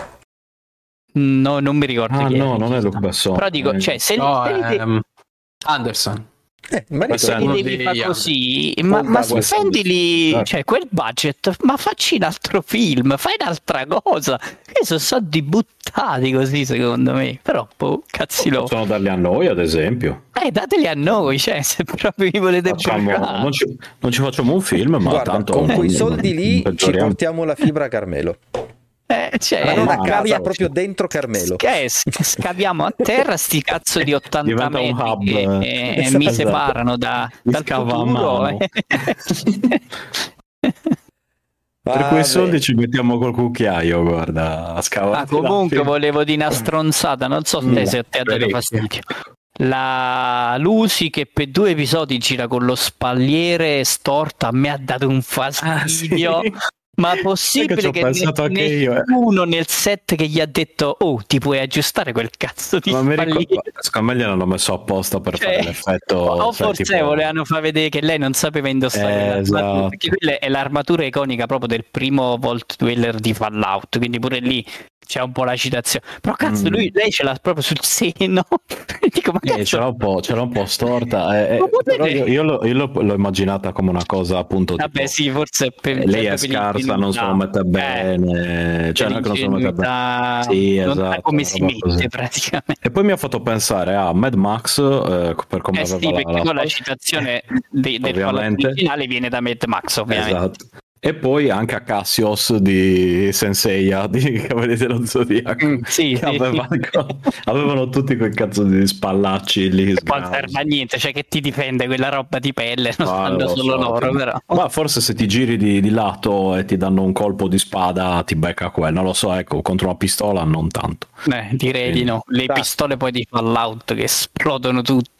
no, non mi ricordo Ah chi no, è. non è Luc Besson. Però dico, Eh, cioè, se, No, se li devi- ehm, Anderson. Eh, il marito Questo è è li uno devi dei fare Young. così, ma, Paul ma Douglas spendili, Anderson. cioè, quel budget, ma facci un altro film, fai un'altra cosa. Che sono soldi buttati così, secondo me. Però, boh, cazzi loro. Possono darli a noi, ad esempio. Eh, dateli a noi, cioè, se proprio vi volete Facciamo- bruciare. non, ci, non ci facciamo un film, ma Guarda, tanto con quei non- soldi non lì ci peggioriamo. portiamo la fibra a Carmelo. Eh, cioè, Ma non a no, casa, no, proprio sì. dentro Carmelo. Che è, scaviamo a terra sti cazzo di ottanta Diventa un metri hub, che eh. e mi Esatto. separano da, Mi dal scava a futuro. mano. eh. Per Vabbè. quei soldi ci mettiamo col cucchiaio, guarda, a scavare. Ah, comunque la- volevo di una stronzata, non so te Mm, se a te ha dato parecchio. fastidio. La Lucy che per due episodi gira con lo spalliere storto a me ha dato un fastidio. Ah, sì. Ma Sai possibile che ci ho che pensato ne- anche io, eh. nessuno nel set che gli ha detto oh ti puoi aggiustare quel cazzo di Ma mi spalliere? ricordo, secondo me gliel'hanno messo apposta per Cioè, fare l'effetto. o sai, forse tipo- volevano far vedere che lei non sapeva indossare Eh, quell'armatura, esatto. perché quella è l'armatura iconica proprio del primo Vault Dweller di Fallout, quindi pure lì c'è un po' la citazione. Però cazzo, Mm. lui, lei ce l'ha proprio sul seno. Dico, ma Eh, cazzo, ce l'ha un po', ce l'ha un po' storta. eh, eh, Ma potete- però io, io l'ho, io l'ho- l'ho immaginata come una cosa appunto. vabbè tipo, sì, forse per, eh, lei è certo, per scarsa, non se lo l'ingenuità. mette bene. Cioè, non è che non se lo mette bene. l'ingenuità, Sì, non sa esatto, come una si roba mette così. praticamente. E poi mi ha fatto pensare a Mad Max, eh, per come Eh aveva sì, la, perché la poi la storia. citazione de- del Fallout Ovviamente. originale viene da Mad Max, ovviamente. Esatto. E poi anche a Cassios di Senseiya di Cavalieri dello Zodiaco. Mm, sì, Che sì, aveva- avevano tutti quei cazzo di spallacci lì. Poi non sgrassi. serve a niente, cioè che ti difende quella roba di pelle, non Ah, sanno lo solo so, loro, sì. però. Ma forse se ti giri di, di lato e ti danno un colpo di spada ti becca quello, non lo so, ecco, contro una pistola non tanto. Eh, direi di no. Le Dai. pistole poi di Fallout che esplodono tutto.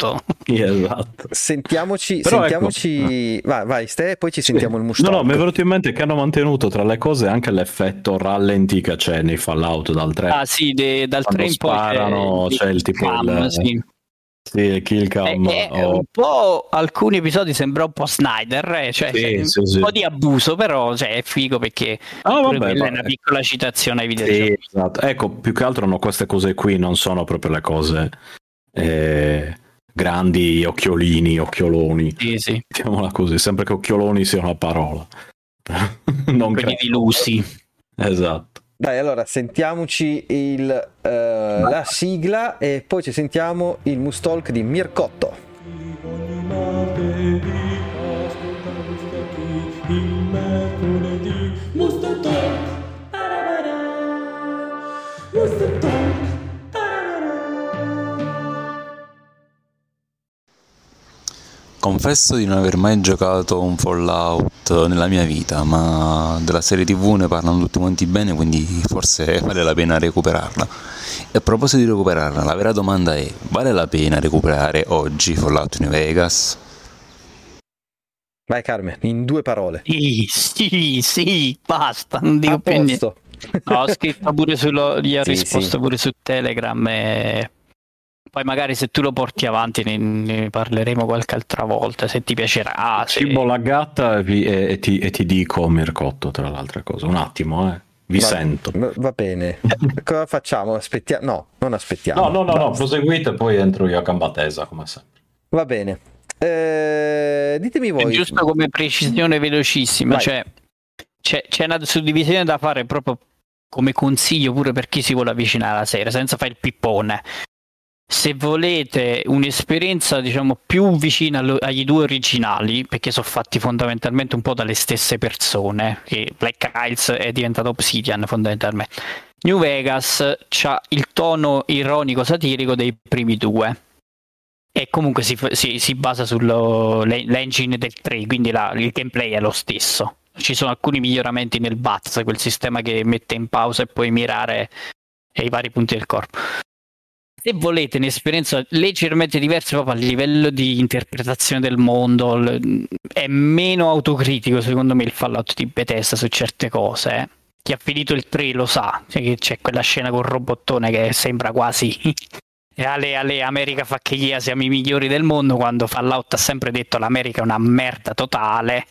Sì, esatto. Sentiamoci, Però sentiamoci... ecco. vai, vai, Ste, poi ci sentiamo il No, Mustalk. no, mi è venuto in mente che hanno mantenuto tra le cose anche l'effetto rallenti che c'è nei Fallout dal tre. Ah sì, de, dal Quando tre in poi sparano, c'è, c'è il tipo cam, il- sì. Sì, il kill cam. Eh, eh, o- un po' alcuni episodi sembra un po' Snyder, eh, cioè, Sì, cioè, sì, un sì. po' di abuso, però cioè, è figo perché Ah, pure vabbè, quella è vabbè. una piccola citazione ai Sì, videogiochi. esatto. Ecco, più che altro no, queste cose qui non sono proprio le cose eh, grandi occhiolini, occhioloni. Sì, sì, Diciamola così, sempre che occhioloni sia una parola. Non quelli credo. dilusi. Esatto. Dai, allora sentiamoci il, eh, la sigla e poi ci sentiamo il Mustalk di Mircotto. Confesso di non aver mai giocato un Fallout nella mia vita, ma della serie tivù ne parlano tutti quanti bene, quindi forse vale la pena recuperarla. E a proposito di recuperarla, la vera domanda è: vale la pena recuperare oggi Fallout New Vegas? Vai Carmen, in due parole. Sì, sì, sì, basta, non dico A più niente. posto. No, ho scritto pure sullo, gli ho Sì, risposto sì. pure su Telegram e poi magari se tu lo porti avanti ne, ne parleremo qualche altra volta, se ti piacerà. Ah, sì. Cibo la gatta e, vi- e- e ti, e ti dico Mircotto tra le altre cose. Un attimo, eh. Vi Va- sento. Va, va bene. Cosa facciamo? Aspettiamo? No, non aspettiamo. No, no, no, no, Basta. proseguite, poi entro io a gamba tesa, come sempre. Va bene. Eh, ditemi È voi. giusto come precisione velocissima, Vai. cioè c'è, c'è una suddivisione da fare proprio come consiglio pure per chi si vuole avvicinare alla serie, senza fare il pippone. Se volete un'esperienza diciamo più vicina allo- agli due originali, perché sono fatti fondamentalmente un po' dalle stesse persone, che Black Isles è diventato Obsidian fondamentalmente. New Vegas c'ha il tono ironico satirico dei primi due e comunque si, si, si basa sull'engine del tre, quindi la, il gameplay è lo stesso. Ci sono alcuni miglioramenti nel B A T S, quel sistema che mette in pausa e puoi mirare ai vari punti del corpo. Se volete un'esperienza leggermente diversa proprio a livello di interpretazione del mondo, l- è meno autocritico secondo me il Fallout di Bethesda su certe cose. eh. Chi ha finito il tre lo sa, cioè che c'è quella scena col robottone che sembra quasi e Ale, Ale, America fa che gli siamo i migliori del mondo, quando Fallout ha sempre detto l'America è una merda totale.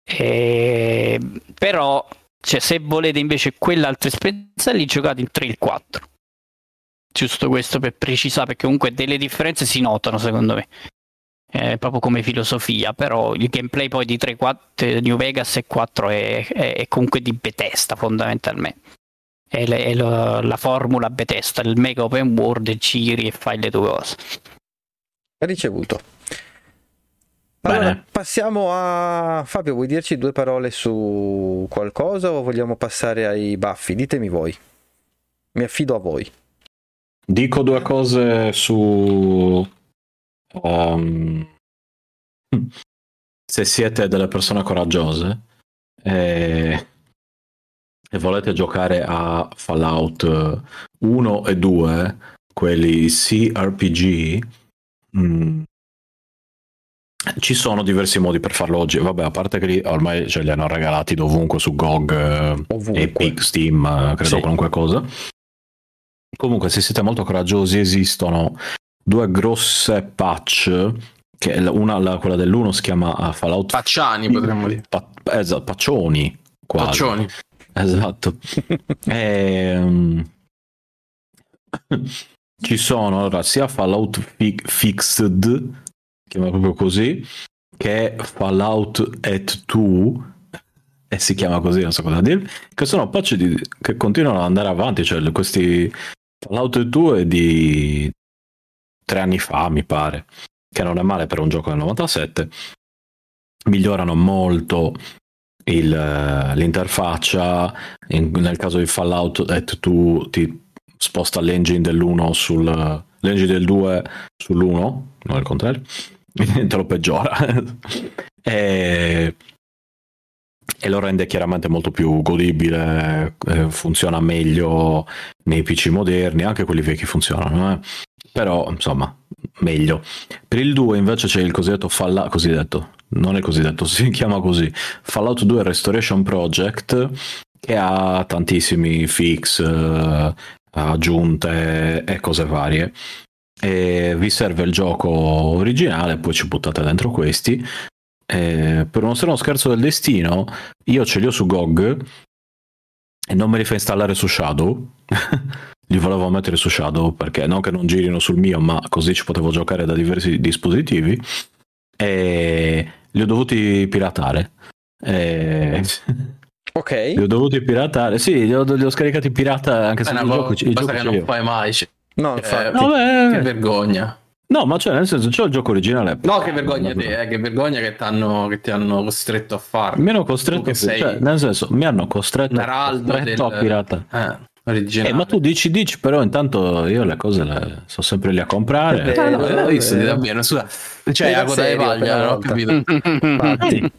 E... però cioè, se volete invece quell'altra esperienza lì, giocate il tre e il quattro. Giusto questo per precisare, perché comunque delle differenze si notano secondo me, eh, proprio come filosofia, però il gameplay poi di tre, quattro, New Vegas e quattro è, è, è comunque di Bethesda fondamentalmente, è, le, è lo, la formula Bethesda, il mega open world, giri e fai le tue cose. Ricevuto. Allora, Bene. passiamo a Fabio, vuoi dirci due parole su qualcosa o vogliamo passare ai baffi? Ditemi voi. Mi affido a voi. Dico due cose su um, se siete delle persone coraggiose e, e volete giocare a Fallout uno e due, quelli C R P G, mh, ci sono diversi modi per farlo oggi. Vabbè, a parte che li, ormai ce li hanno regalati dovunque su G O G, eh, Ovunque. Epic, Steam, eh, credo Sì. qualunque cosa. Comunque, se siete molto coraggiosi, esistono due grosse patch, che una, la- quella dell'uno si chiama uh, Fallout Pacciani potremmo dire. Pa- esatto, paccioni quasi. Paccioni. Esatto. Ehm, ci sono allora sia Fallout Fi- Fixed, si chiama proprio così, che Fallout at due, e si chiama così, non so cosa dire, che sono patch di, che continuano ad andare avanti, cioè questi Fallout due di tre anni fa, mi pare, che non è male per un gioco del novantasette, migliorano molto il, l'interfaccia. In, nel caso di Fallout at due ti sposta l'engine dell'uno sul l'engine del due sull'uno, non il contrario, te lo peggiora e, e lo rende chiaramente molto più godibile, eh, funziona meglio nei P C moderni, anche quelli vecchi funzionano, eh. però insomma meglio. Per il due invece c'è il cosiddetto Fallout, cosiddetto, non è cosiddetto, si chiama così, Fallout due Restoration Project, che ha tantissimi fix, eh, aggiunte e cose varie, e vi serve il gioco originale, poi ci buttate dentro questi. E per uno strano scherzo del destino io ce li ho su G O G e non me li fa installare su Shadow. Li volevo mettere su Shadow perché non che non girino sul mio, ma così ci potevo giocare da diversi dispositivi, e li ho dovuti piratare. E... ok, li ho dovuti piratare, sì, li ho, li ho scaricati pirata, anche se il gioco, il gioco che c'è non io. fai mai, cioè, no, infatti. No, beh, che vergogna. no, ma cioè nel senso c'ho il gioco originale. No, che vergogna te, eh, che vergogna che, t'hanno, che ti hanno costretto a farlo. Mi hanno costretto, Tu che sei cioè, nel senso mi hanno costretto, un araldo costretto del- a pirata. Eh, originale. Eh, ma tu dici dici, però intanto io le cose le sono sempre lì a comprare. Eh, Ah, no, Eh, l'ho visto, eh. ti va bene, scusa. Cioè, Sei la da coda di serio per paglia, una non ho volta. capito. Infatti.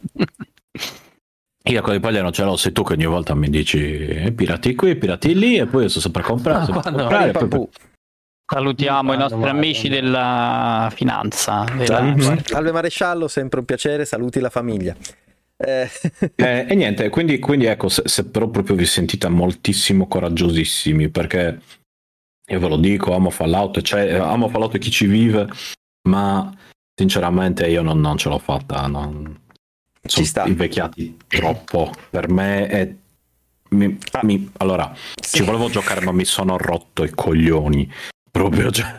Io la cosa di paglia non ce l'ho, sei tu che ogni volta mi dici eh, pirati qui, pirati lì, e poi io sto sempre a comprare, Ah, sempre a quando- comprare, poi- Papù. Salutiamo i Quando nostri mai, amici quando- della finanza. della- Mhm. Salve maresciallo, sempre un piacere, saluti la famiglia. Eh, Eh, e niente, quindi, quindi ecco, se, se però proprio vi sentite moltissimo coraggiosissimi, perché io ve lo dico, amo Fallout, cioè, amo Fallout e chi ci vive, ma sinceramente io non, non ce l'ho fatta, non... Ci sono sta. invecchiati troppo per me e mi- Ah. mi- allora Sì. ci volevo giocare ma mi sono rotto i coglioni proprio, cioè,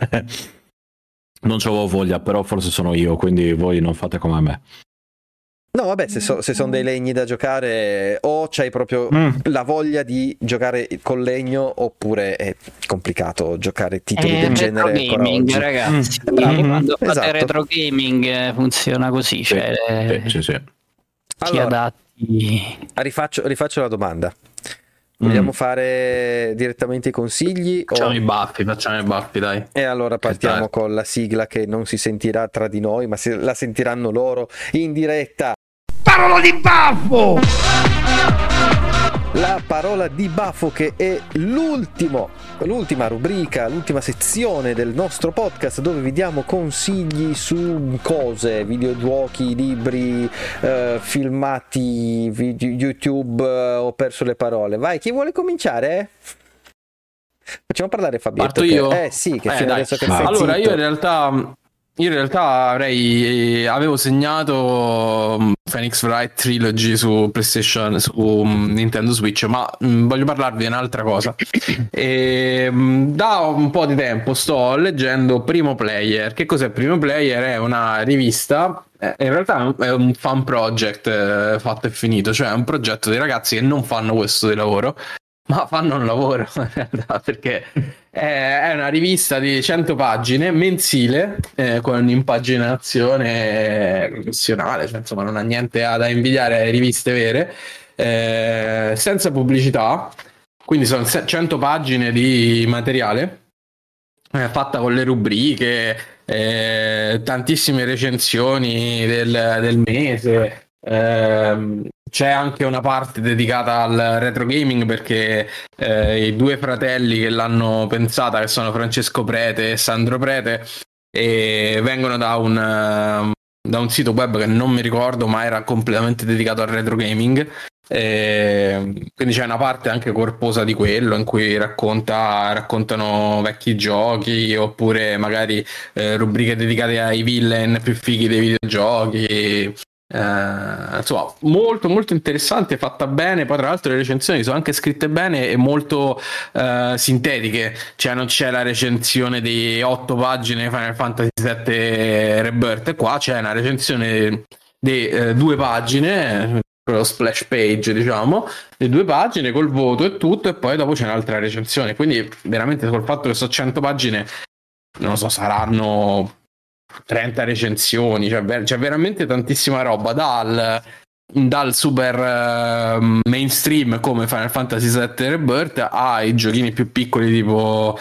non c'avevo voglia, però forse sono io, quindi voi non fate come me. no, vabbè, se, so- se sono dei legni da giocare, o c'hai proprio Mm. la voglia di giocare con legno, oppure è complicato giocare titoli È del retro genere ancora gaming, oggi. ragazzi. Mm. Bravo. Quando fate Esatto. retro gaming eh, funziona così, cioè eh, Sì, sì, sì. ti Allora, adatti. rifaccio, rifaccio la domanda. Vogliamo Mm. fare direttamente i consigli? o- Facciamo i baffi, facciamo i baffi, dai. E allora partiamo dai. con la sigla che non si sentirà tra di noi, ma se- la sentiranno loro in diretta. Parola di baffo! La parola di baffo, che è l'ultimo, l'ultima rubrica, l'ultima sezione del nostro podcast dove vi diamo consigli su cose, videogiochi, libri, eh, filmati, video, YouTube, eh, ho perso le parole. Vai, chi vuole cominciare? Facciamo parlare Fabietto. Parto che- io? Eh sì, che Eh, fino dai. adesso che Vai. sei Allora, zitto. io in realtà io in realtà avrei avevo segnato um, Phoenix Wright Trilogy su PlayStation, su um, Nintendo Switch, ma um, voglio parlarvi di un'altra cosa. E, um, da un po' di tempo sto leggendo Primo Player. Che cos'è Primo Player? È una rivista, eh, in realtà è un fan project eh, fatto e finito, cioè è un progetto dei ragazzi che non fanno questo di lavoro, ma fanno un lavoro in realtà, perché è è una rivista di cento pagine mensile, eh, con un'impaginazione professionale, cioè, insomma non ha niente da invidiare alle riviste vere, eh, senza pubblicità, quindi sono se- cento pagine di materiale, eh, fatta con le rubriche, eh, tantissime recensioni del, del mese. Ehm, c'è anche una parte dedicata al retro gaming, perché eh, i due fratelli che l'hanno pensata, che sono Francesco Prete e Sandro Prete, e vengono da un, eh, da un sito web che non mi ricordo, ma era completamente dedicato al retro gaming. E quindi c'è una parte anche corposa di quello in cui racconta, raccontano vecchi giochi, oppure magari eh, rubriche dedicate ai villain più fighi dei videogiochi. Eh, insomma, molto molto interessante, fatta bene. Poi tra l'altro le recensioni sono anche scritte bene e molto eh, sintetiche, cioè non c'è la recensione di otto pagine Final Fantasy sette Rebirth, qua c'è una recensione di eh, due pagine, lo splash page, diciamo, le due pagine col voto e tutto, e poi dopo c'è un'altra recensione. Quindi veramente col fatto che sono cento pagine, non lo so, saranno trenta recensioni, cioè ver- c'è veramente tantissima roba, dal dal super uh, mainstream come Final Fantasy sette Rebirth ai giochini più piccoli tipo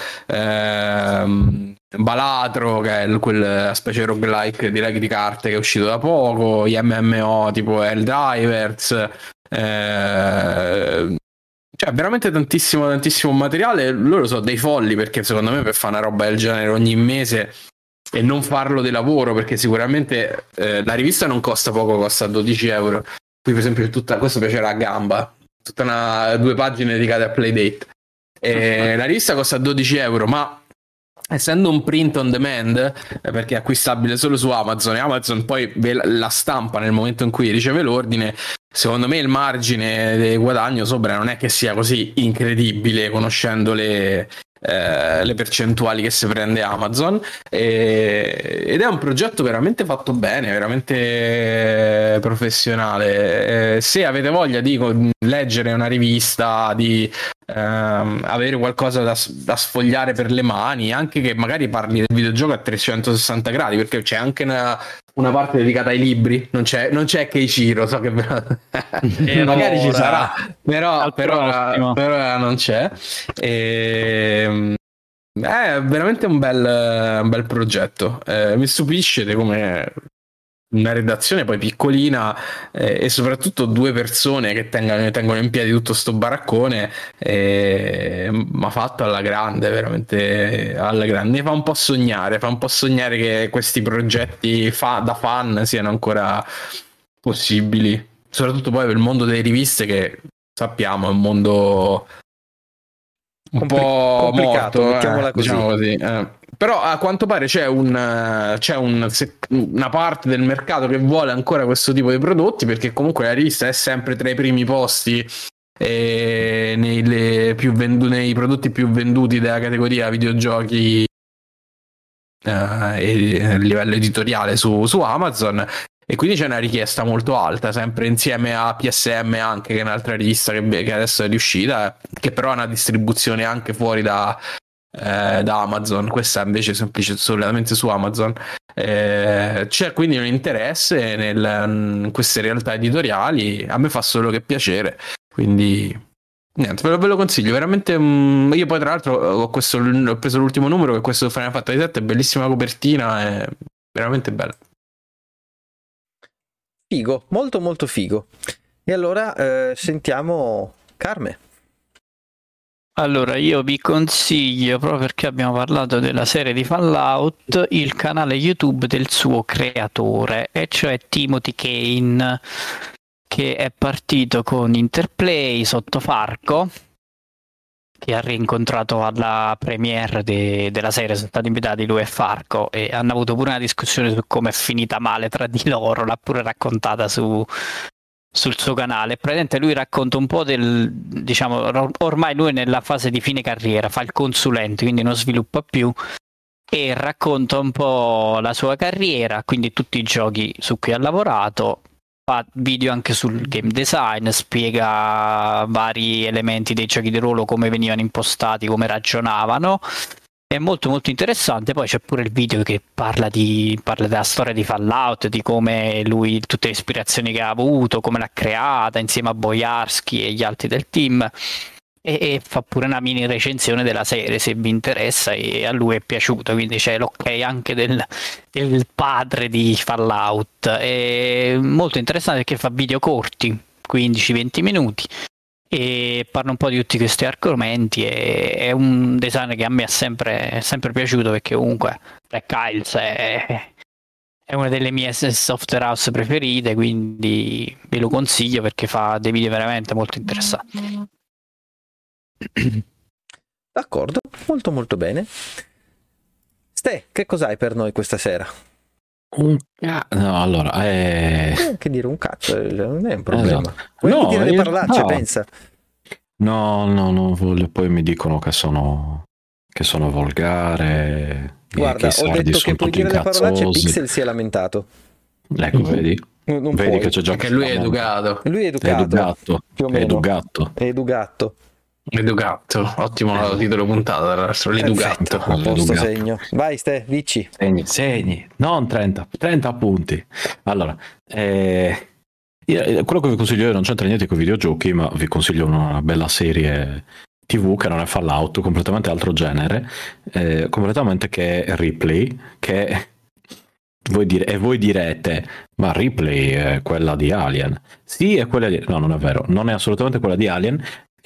ehm, Balatro, che è il, quel specie roguelike di, di carte che è uscito da poco, gli M M O tipo Helldivers, eh, cioè È veramente tantissimo, tantissimo materiale. Loro sono dei folli, perché secondo me per fare una roba del genere ogni mese e non farlo di lavoro, perché sicuramente eh, la rivista non costa poco, costa dodici euro. Qui per esempio tutta, questo piacerà a Gamba, tutta una, due pagine dedicate a Playdate. E la rivista costa dodici euro, ma essendo un print on demand, eh, perché è acquistabile solo su Amazon, e Amazon poi ve la, la stampa nel momento in cui riceve l'ordine, secondo me il margine di guadagno sopra non è che sia così incredibile, conoscendo le, eh, le percentuali che si prende Amazon, e, ed è un progetto veramente fatto bene, veramente professionale. Eh, se avete voglia di leggere una rivista, di ehm, avere qualcosa da, da sfogliare per le mani, anche che magari parli del videogioco a trecentosessanta gradi, perché c'è anche una, una parte dedicata ai libri, non c'è, non c'è Keiichiro, so che eh, magari ci sarà, però per ora, per ora non c'è. E, è veramente un bel, un bel progetto. Eh, mi stupisce di come una redazione poi piccolina, eh, e soprattutto due persone che tengano, tengono in piedi tutto sto baraccone, eh, ma fatto alla grande, veramente alla grande. Mi fa un po' sognare, fa un po' sognare che questi progetti fa, da fan siano ancora possibili, soprattutto poi per il mondo delle riviste, che sappiamo è un mondo un Compli- po' complicato, morto, mettiamola eh, così. Diciamo così eh. Però a quanto pare c'è, un, c'è un, una parte del mercato che vuole ancora questo tipo di prodotti, perché comunque la rivista è sempre tra i primi posti eh, nei, le più vendu- nei prodotti più venduti della categoria videogiochi eh, e, a livello editoriale su, su Amazon, e quindi c'è una richiesta molto alta, sempre insieme a P S M anche, che è un'altra rivista che, che adesso è riuscita, che però ha una distribuzione anche fuori da Eh, da Amazon. Questa invece è semplice solamente su Amazon. Eh, c'è quindi un interesse nel, in queste realtà editoriali. A me fa solo che piacere, quindi niente, ve lo, ve lo consiglio veramente. Mh, io poi tra l'altro ho, questo, ho preso l'ultimo numero, che è questo Final Fantasy sette, è bellissima copertina, è veramente bella. Figo, molto molto figo. E allora eh, sentiamo Carme. Allora, io vi consiglio, proprio perché abbiamo parlato della serie di Fallout, il canale YouTube del suo creatore, e cioè Timothy Kane, che è partito con Interplay sotto Farco, che ha rincontrato alla premiere de- della serie, sono stati invitati lui e Farco, e hanno avuto pure una discussione su come è finita male tra di loro, l'ha pure raccontata su... sul suo canale. Praticamente lui racconta un po' del, diciamo, ormai lui è nella fase di fine carriera, fa il consulente, quindi non sviluppa più, e racconta un po' la sua carriera, quindi tutti i giochi su cui ha lavorato, fa video anche sul game design, spiega vari elementi dei giochi di ruolo, come venivano impostati, come ragionavano. È molto molto interessante. Poi c'è pure il video che parla di parla della storia di Fallout, di come lui, tutte le ispirazioni che ha avuto, come l'ha creata insieme a Boyarsky e gli altri del team, e, e fa pure una mini recensione della serie se vi interessa, e a lui è piaciuto, quindi c'è l'ok anche del, del padre di Fallout. È molto interessante perché fa video corti, quindici venti minuti, e parla un po' di tutti questi argomenti. E è un design che a me è sempre, è sempre piaciuto, perché comunque Black Isles è, è una delle mie software house preferite, quindi ve lo consiglio perché fa dei video veramente molto interessanti. D'accordo, molto molto bene. Ste, che cos'hai per noi questa sera? Un ca- no, allora, eh... eh, che dire un cazzo, non è un problema. Esatto. Vuoi No, dire le io- parolacce, no. pensa. No, no, non voglio, poi mi dicono che sono che sono volgare. e Guarda, che i ho sardi detto sono che puoi tutti dire le parolacce, incazzosi. Pixel si è lamentato. Ecco, vedi? Non, non Vedi puoi. che c'è già Perché lui è questo educato. Lui è È educato, educato. più o È meno. educato. È educato. Educato, ottimo titolo puntata, tra l'altro, l'educato. Perfetto, a posto Educato. segno. Vai Ste, dici. Segni, segni, non trenta, trenta punti. Allora, eh, io- quello che vi consiglio io non c'entra niente con i videogiochi, ma vi consiglio una bella serie tivù che non è Fallout, completamente altro genere, eh, completamente, che è Ripley, che voi dire, e voi direte, ma Ripley è quella di Alien. Sì, è quella di... No, non è vero, non è assolutamente quella di Alien,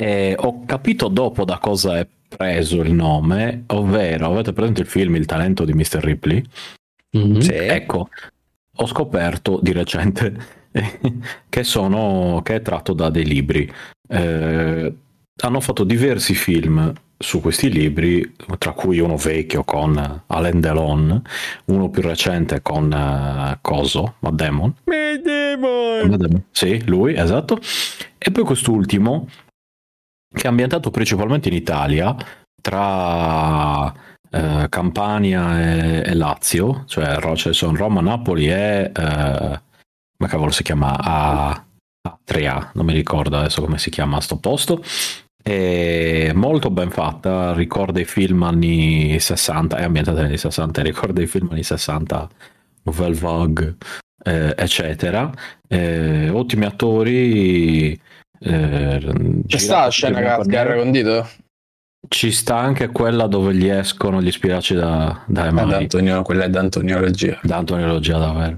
E ho capito dopo da cosa è preso il nome, ovvero, avete presente il film Il talento di mister Ripley? Mm-hmm. Sì. Ecco, ho scoperto di recente che sono che è tratto da dei libri. Eh, hanno fatto diversi film su questi libri, tra cui uno vecchio con Alain Delon, uno più recente con uh, Coso, Matt Damon. Matt Damon! Sì, lui, esatto. E poi quest'ultimo, che è ambientato principalmente in Italia, tra eh, Campania e, e Lazio, cioè cioè sono Roma, Napoli e... Eh, come cavolo si chiama? A... Atria, non mi ricordo adesso come si chiama sto posto. È molto ben fatta, ricorda i film anni sessanta, è ambientata negli anni sessanta, ricorda i film anni sessanta, Nouvelle Vague, eh, eccetera. Eh, ottimi attori. Eh, C'è sta la scena che ha sgarra condito? Ci sta anche quella dove gli escono gli spiraci da, da Ah, da Antonio, quella è da Antonio Regia. Da Antonio Regia, davvero.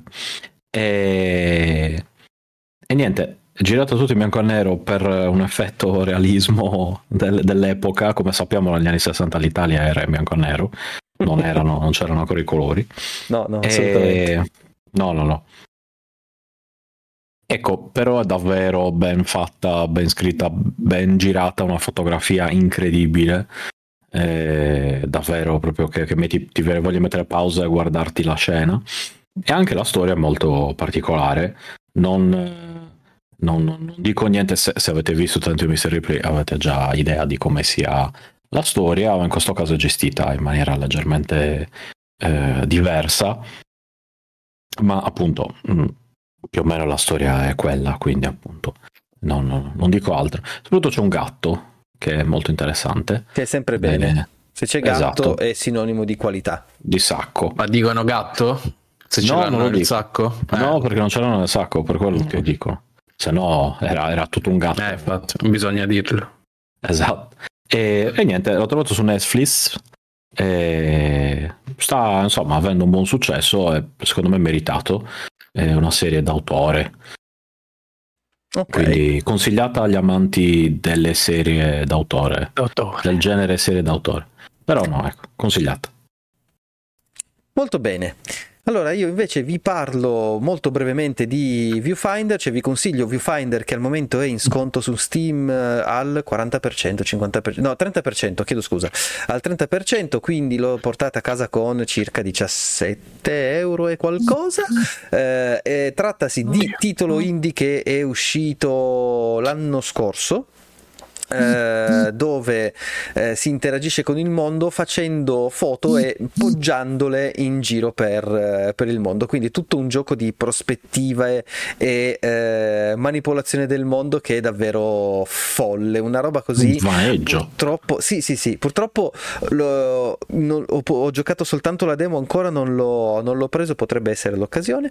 E... e niente, girato tutto in bianco e nero per un effetto realismo del, dell'epoca. Come sappiamo negli anni sessanta l'Italia era in bianco e nero, non erano, non c'erano ancora i colori. No, no, assolutamente. E... no, no, no. Ecco, però è davvero ben fatta, ben scritta, ben girata, una fotografia incredibile. Eh, davvero proprio che, che metti, ti voglio mettere pausa e guardarti la scena. E anche la storia è molto particolare. Non, non, non dico niente, se, se avete visto tanto mister Ripley avete già idea di come sia la storia, ma in questo caso è gestita in maniera leggermente eh, diversa. Ma appunto... Mh, più o meno la storia è quella, quindi appunto non, non, non dico altro. Soprattutto c'è un gatto che è molto interessante, che è sempre bene, bene. Se c'è gatto, esatto, è sinonimo di qualità, di sacco. Ma dicono gatto? Se ce no, l'hanno non nel dico. Sacco? No, eh. perché non ce l'hanno nel sacco, per quello che dico, se no era, era tutto un gatto. Eh, infatti, bisogna dirlo. Esatto. E, e niente, l'ho trovato su Netflix e sta insomma avendo un buon successo e secondo me meritato. È una serie d'autore, okay, quindi consigliata agli amanti delle serie d'autore, d'autore, del genere serie d'autore, però no, ecco, consigliata. Molto bene. Allora io invece vi parlo molto brevemente di Viewfinder, cioè vi consiglio Viewfinder che al momento è in sconto su Steam al quaranta per cento, cinquanta per cento, no trenta per cento, chiedo scusa, al trenta per cento, quindi lo portate a casa con circa diciassette euro e qualcosa. Eh, e trattasi di titolo indie che è uscito l'anno scorso. Eh, dove eh, si interagisce con il mondo facendo foto e poggiandole in giro per, eh, per il mondo, quindi tutto un gioco di prospettiva e, e eh, manipolazione del mondo che è davvero folle, una roba così. Purtroppo sì sì sì purtroppo lo, non, ho, ho giocato soltanto la demo, ancora non l'ho, non l'ho preso, potrebbe essere l'occasione,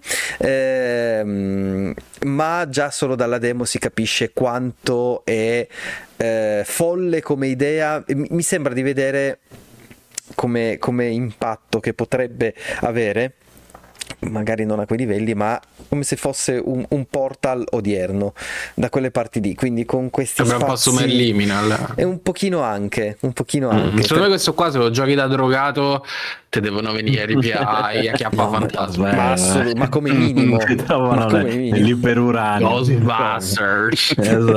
eh, ma già solo dalla demo si capisce quanto è Eh, folle come idea. Mi sembra di vedere come, come impatto che potrebbe avere, magari non a quei livelli, ma come se fosse un, un Portal odierno da quelle parti lì, quindi con questi sembra spazi un po' Sumerliminal e un pochino anche un pochino mm, anche secondo me questo qua se lo giochi da drogato te devono venire ripiai a chiappa fantasma, ma, assolut- ma come minimo ma come minimo l'iperurano Ghostbusters.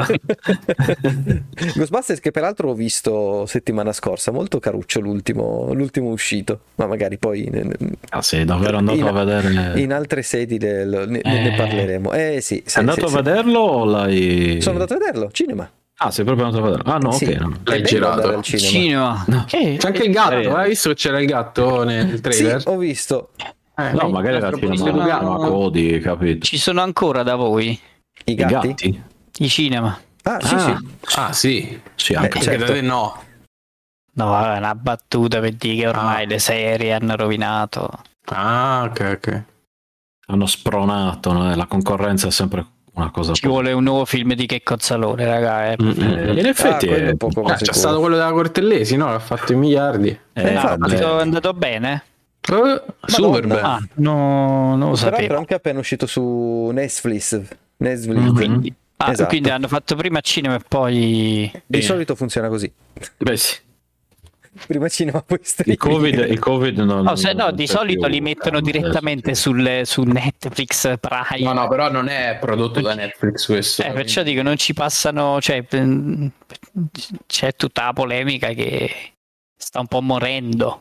Ghostbusters che peraltro ho visto settimana scorsa, molto caruccio l'ultimo, l'ultimo uscito, ma magari poi ah sì, davvero andato in, a vedere in altre sedi ne, ne, eh. ne parleremo. Eh sì, sì è andato sì, a vederlo o l'hai sono andato a vederlo cinema. Ah, sei proprio andato a vederlo? Ah no, sì, ok. No. L'hai girato al cinema. cinema. No. Che... C'è anche il gatto, eh. Hai visto che c'era il gatto nel trailer? Sì, ho visto. Eh, no, magari era cinema ma Cody, capito? Ci sono ancora da voi i gatti? I, gatti? I cinema? Ah, sì, ah, sì. Ah, sì. Sì, anche eh, certo. Perché no. No, è una battuta per dire che ormai ah. le serie hanno rovinato. Ah, ok, ok. Hanno spronato, no? La concorrenza è sempre una cosa. Ci vuole un nuovo film di Checco Zalone, raga. Eh. Mm-hmm. In effetti ah, è poco eh, c'è stato quello della Cortellesi, no? L'ha fatto i miliardi. Eh, è, infatti, andato, è andato bene? Uh, super bene. Ah, no, non lo sapevo. Peraltro anche appena uscito su Netflix. Netflix. Mm-hmm. Quindi Ah, Esatto. quindi hanno fatto prima cinema e poi... Di solito funziona così. Beh sì. Prima cinema, poi Il streaming. Covid, il COVID non, No, se, no non di c'è solito più, li mettono eh, direttamente sul, su Netflix Prime. No, no, però non è prodotto da Netflix questo. Eh, perciò dico, non ci passano, cioè, mm, c'è tutta la polemica che sta un po' morendo.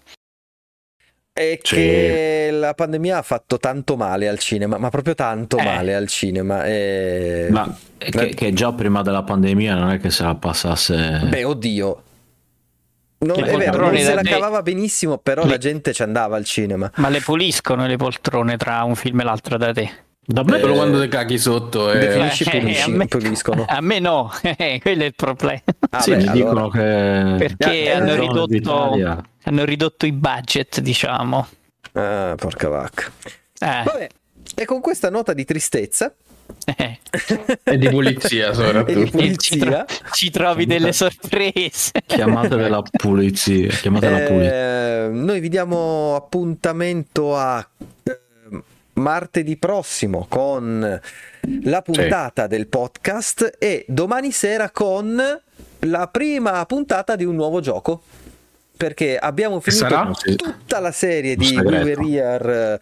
È Sì. che la pandemia ha fatto tanto male al cinema, ma proprio tanto Eh. male al cinema. E... Ma che, che già prima della pandemia non è che se la passasse. Beh, oddio. Non, Le è vero, non poltrone se da la te- cavava benissimo, però Le- la gente ci andava al cinema. Ma le puliscono le poltrone tra un film e l'altro da te? Da me Solo quando te caghi sotto e... Definisci Eh, pulisci- a me- puliscono. A me no, eh, quello è il problema. Ah, sì, beh, mi allora. dicono che Perché eh, hanno zone ridotto, d'Italia. hanno ridotto i budget, diciamo. Ah, porca vacca. Eh, Vabbè, e con questa nota di tristezza eh. e di pulizia e di soprattutto. Ci, pulizia, tro- ci trovi delle sorprese. chiamate della pulizia, chiamate la pulizia. eh, noi vi diamo appuntamento a eh, martedì prossimo con la puntata del podcast e domani sera con la prima puntata di un nuovo gioco. Perché abbiamo finito sarà? tutta la serie Un di We segreto. Were Here,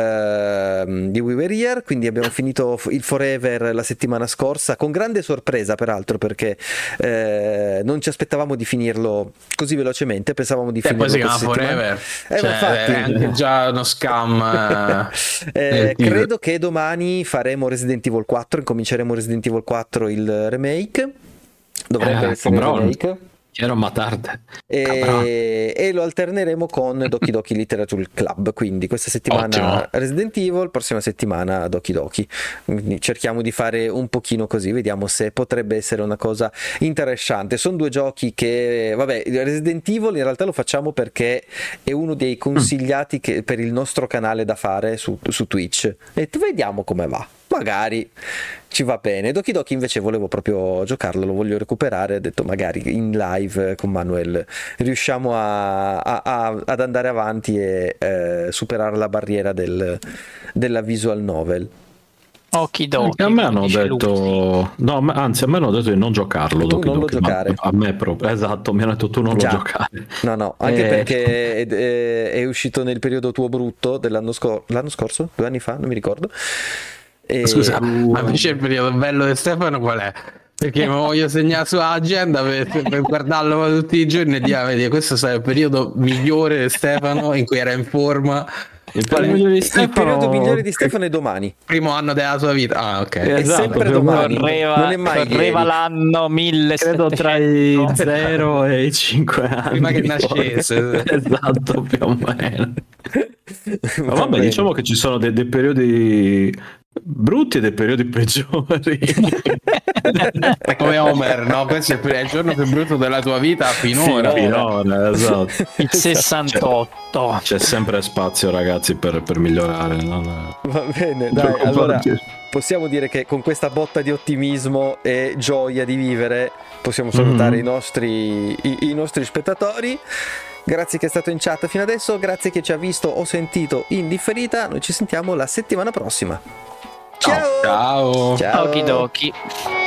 eh, di We Were Here, quindi abbiamo finito il Forever la settimana scorsa, con grande sorpresa peraltro, perché eh, non ci aspettavamo di finirlo così velocemente, pensavamo di E finirlo poi si chiama questa settimana. Forever. Eh, ma Cioè, infatti. è anche già uno scam. eh, Eh, nel titolo. credo che domani faremo Resident Evil quattro, incominceremo Resident Evil quattro il remake, dovrebbe Eh, essere il cabrón. remake. Ero ma tarde. E, e lo alterneremo con Doki Doki Literature Club, quindi questa settimana Ottimo. Resident Evil, prossima settimana Doki Doki. Quindi cerchiamo di fare un pochino così, vediamo se potrebbe essere una cosa interessante. Sono due giochi che, vabbè, Resident Evil in realtà lo facciamo perché è uno dei consigliati che, per il nostro canale da fare su, su Twitch, e vediamo come va. Magari ci va bene. Doki Doki invece volevo proprio giocarlo, lo voglio recuperare, ho detto magari in live con Manuel riusciamo a, a- a- ad andare avanti e eh, superare la barriera del, della visual novel. Okidoki. A me hanno dice Lucy. detto, no, ma- anzi, a me hanno detto di non giocarlo. Tu Doki non lo Doki, ma giocare. A me proprio, esatto, mi hanno detto tu non Già. lo giocare. No, no, anche Eh. perché è, è- è uscito nel periodo tuo brutto dell'anno scor- l'anno scorso, due anni fa, non mi ricordo. E- Scusa, ma invece il periodo bello di Stefano qual è? Perché mi voglio segnare sulla agenda per, per guardarlo tutti i giorni e dire, ah, vedi, questo sarà il periodo migliore di Stefano in cui era in forma. Il periodo migliore di il Stefano- periodo migliore di Stefano è domani. Primo anno della sua vita. Ah, ok. È Esatto, sempre più o domani. Correva, non è mai correva ieri. l'anno millesettecento. Credo tra i zero e i cinque anni. Prima che nascesse. Esatto, più o meno. Ma Va vabbè, bene. diciamo che ci sono dei, dei periodi brutti e dei periodi peggiori. È come Homer, no? Questo è il, è il giorno più brutto della tua vita finora. Finora, esatto. Il sessantotto. C'è sempre spazio, ragazzi, per, per migliorare. non- Va bene, dai, allora possiamo dire che con questa botta di ottimismo e gioia di vivere possiamo salutare Mhm. i nostri i, i nostri spettatori. Grazie che è stato in chat fino adesso, grazie che ci ha visto o sentito in differita. Noi ci sentiamo la settimana prossima. Ciao! Ciao. Ciao! Okidoki.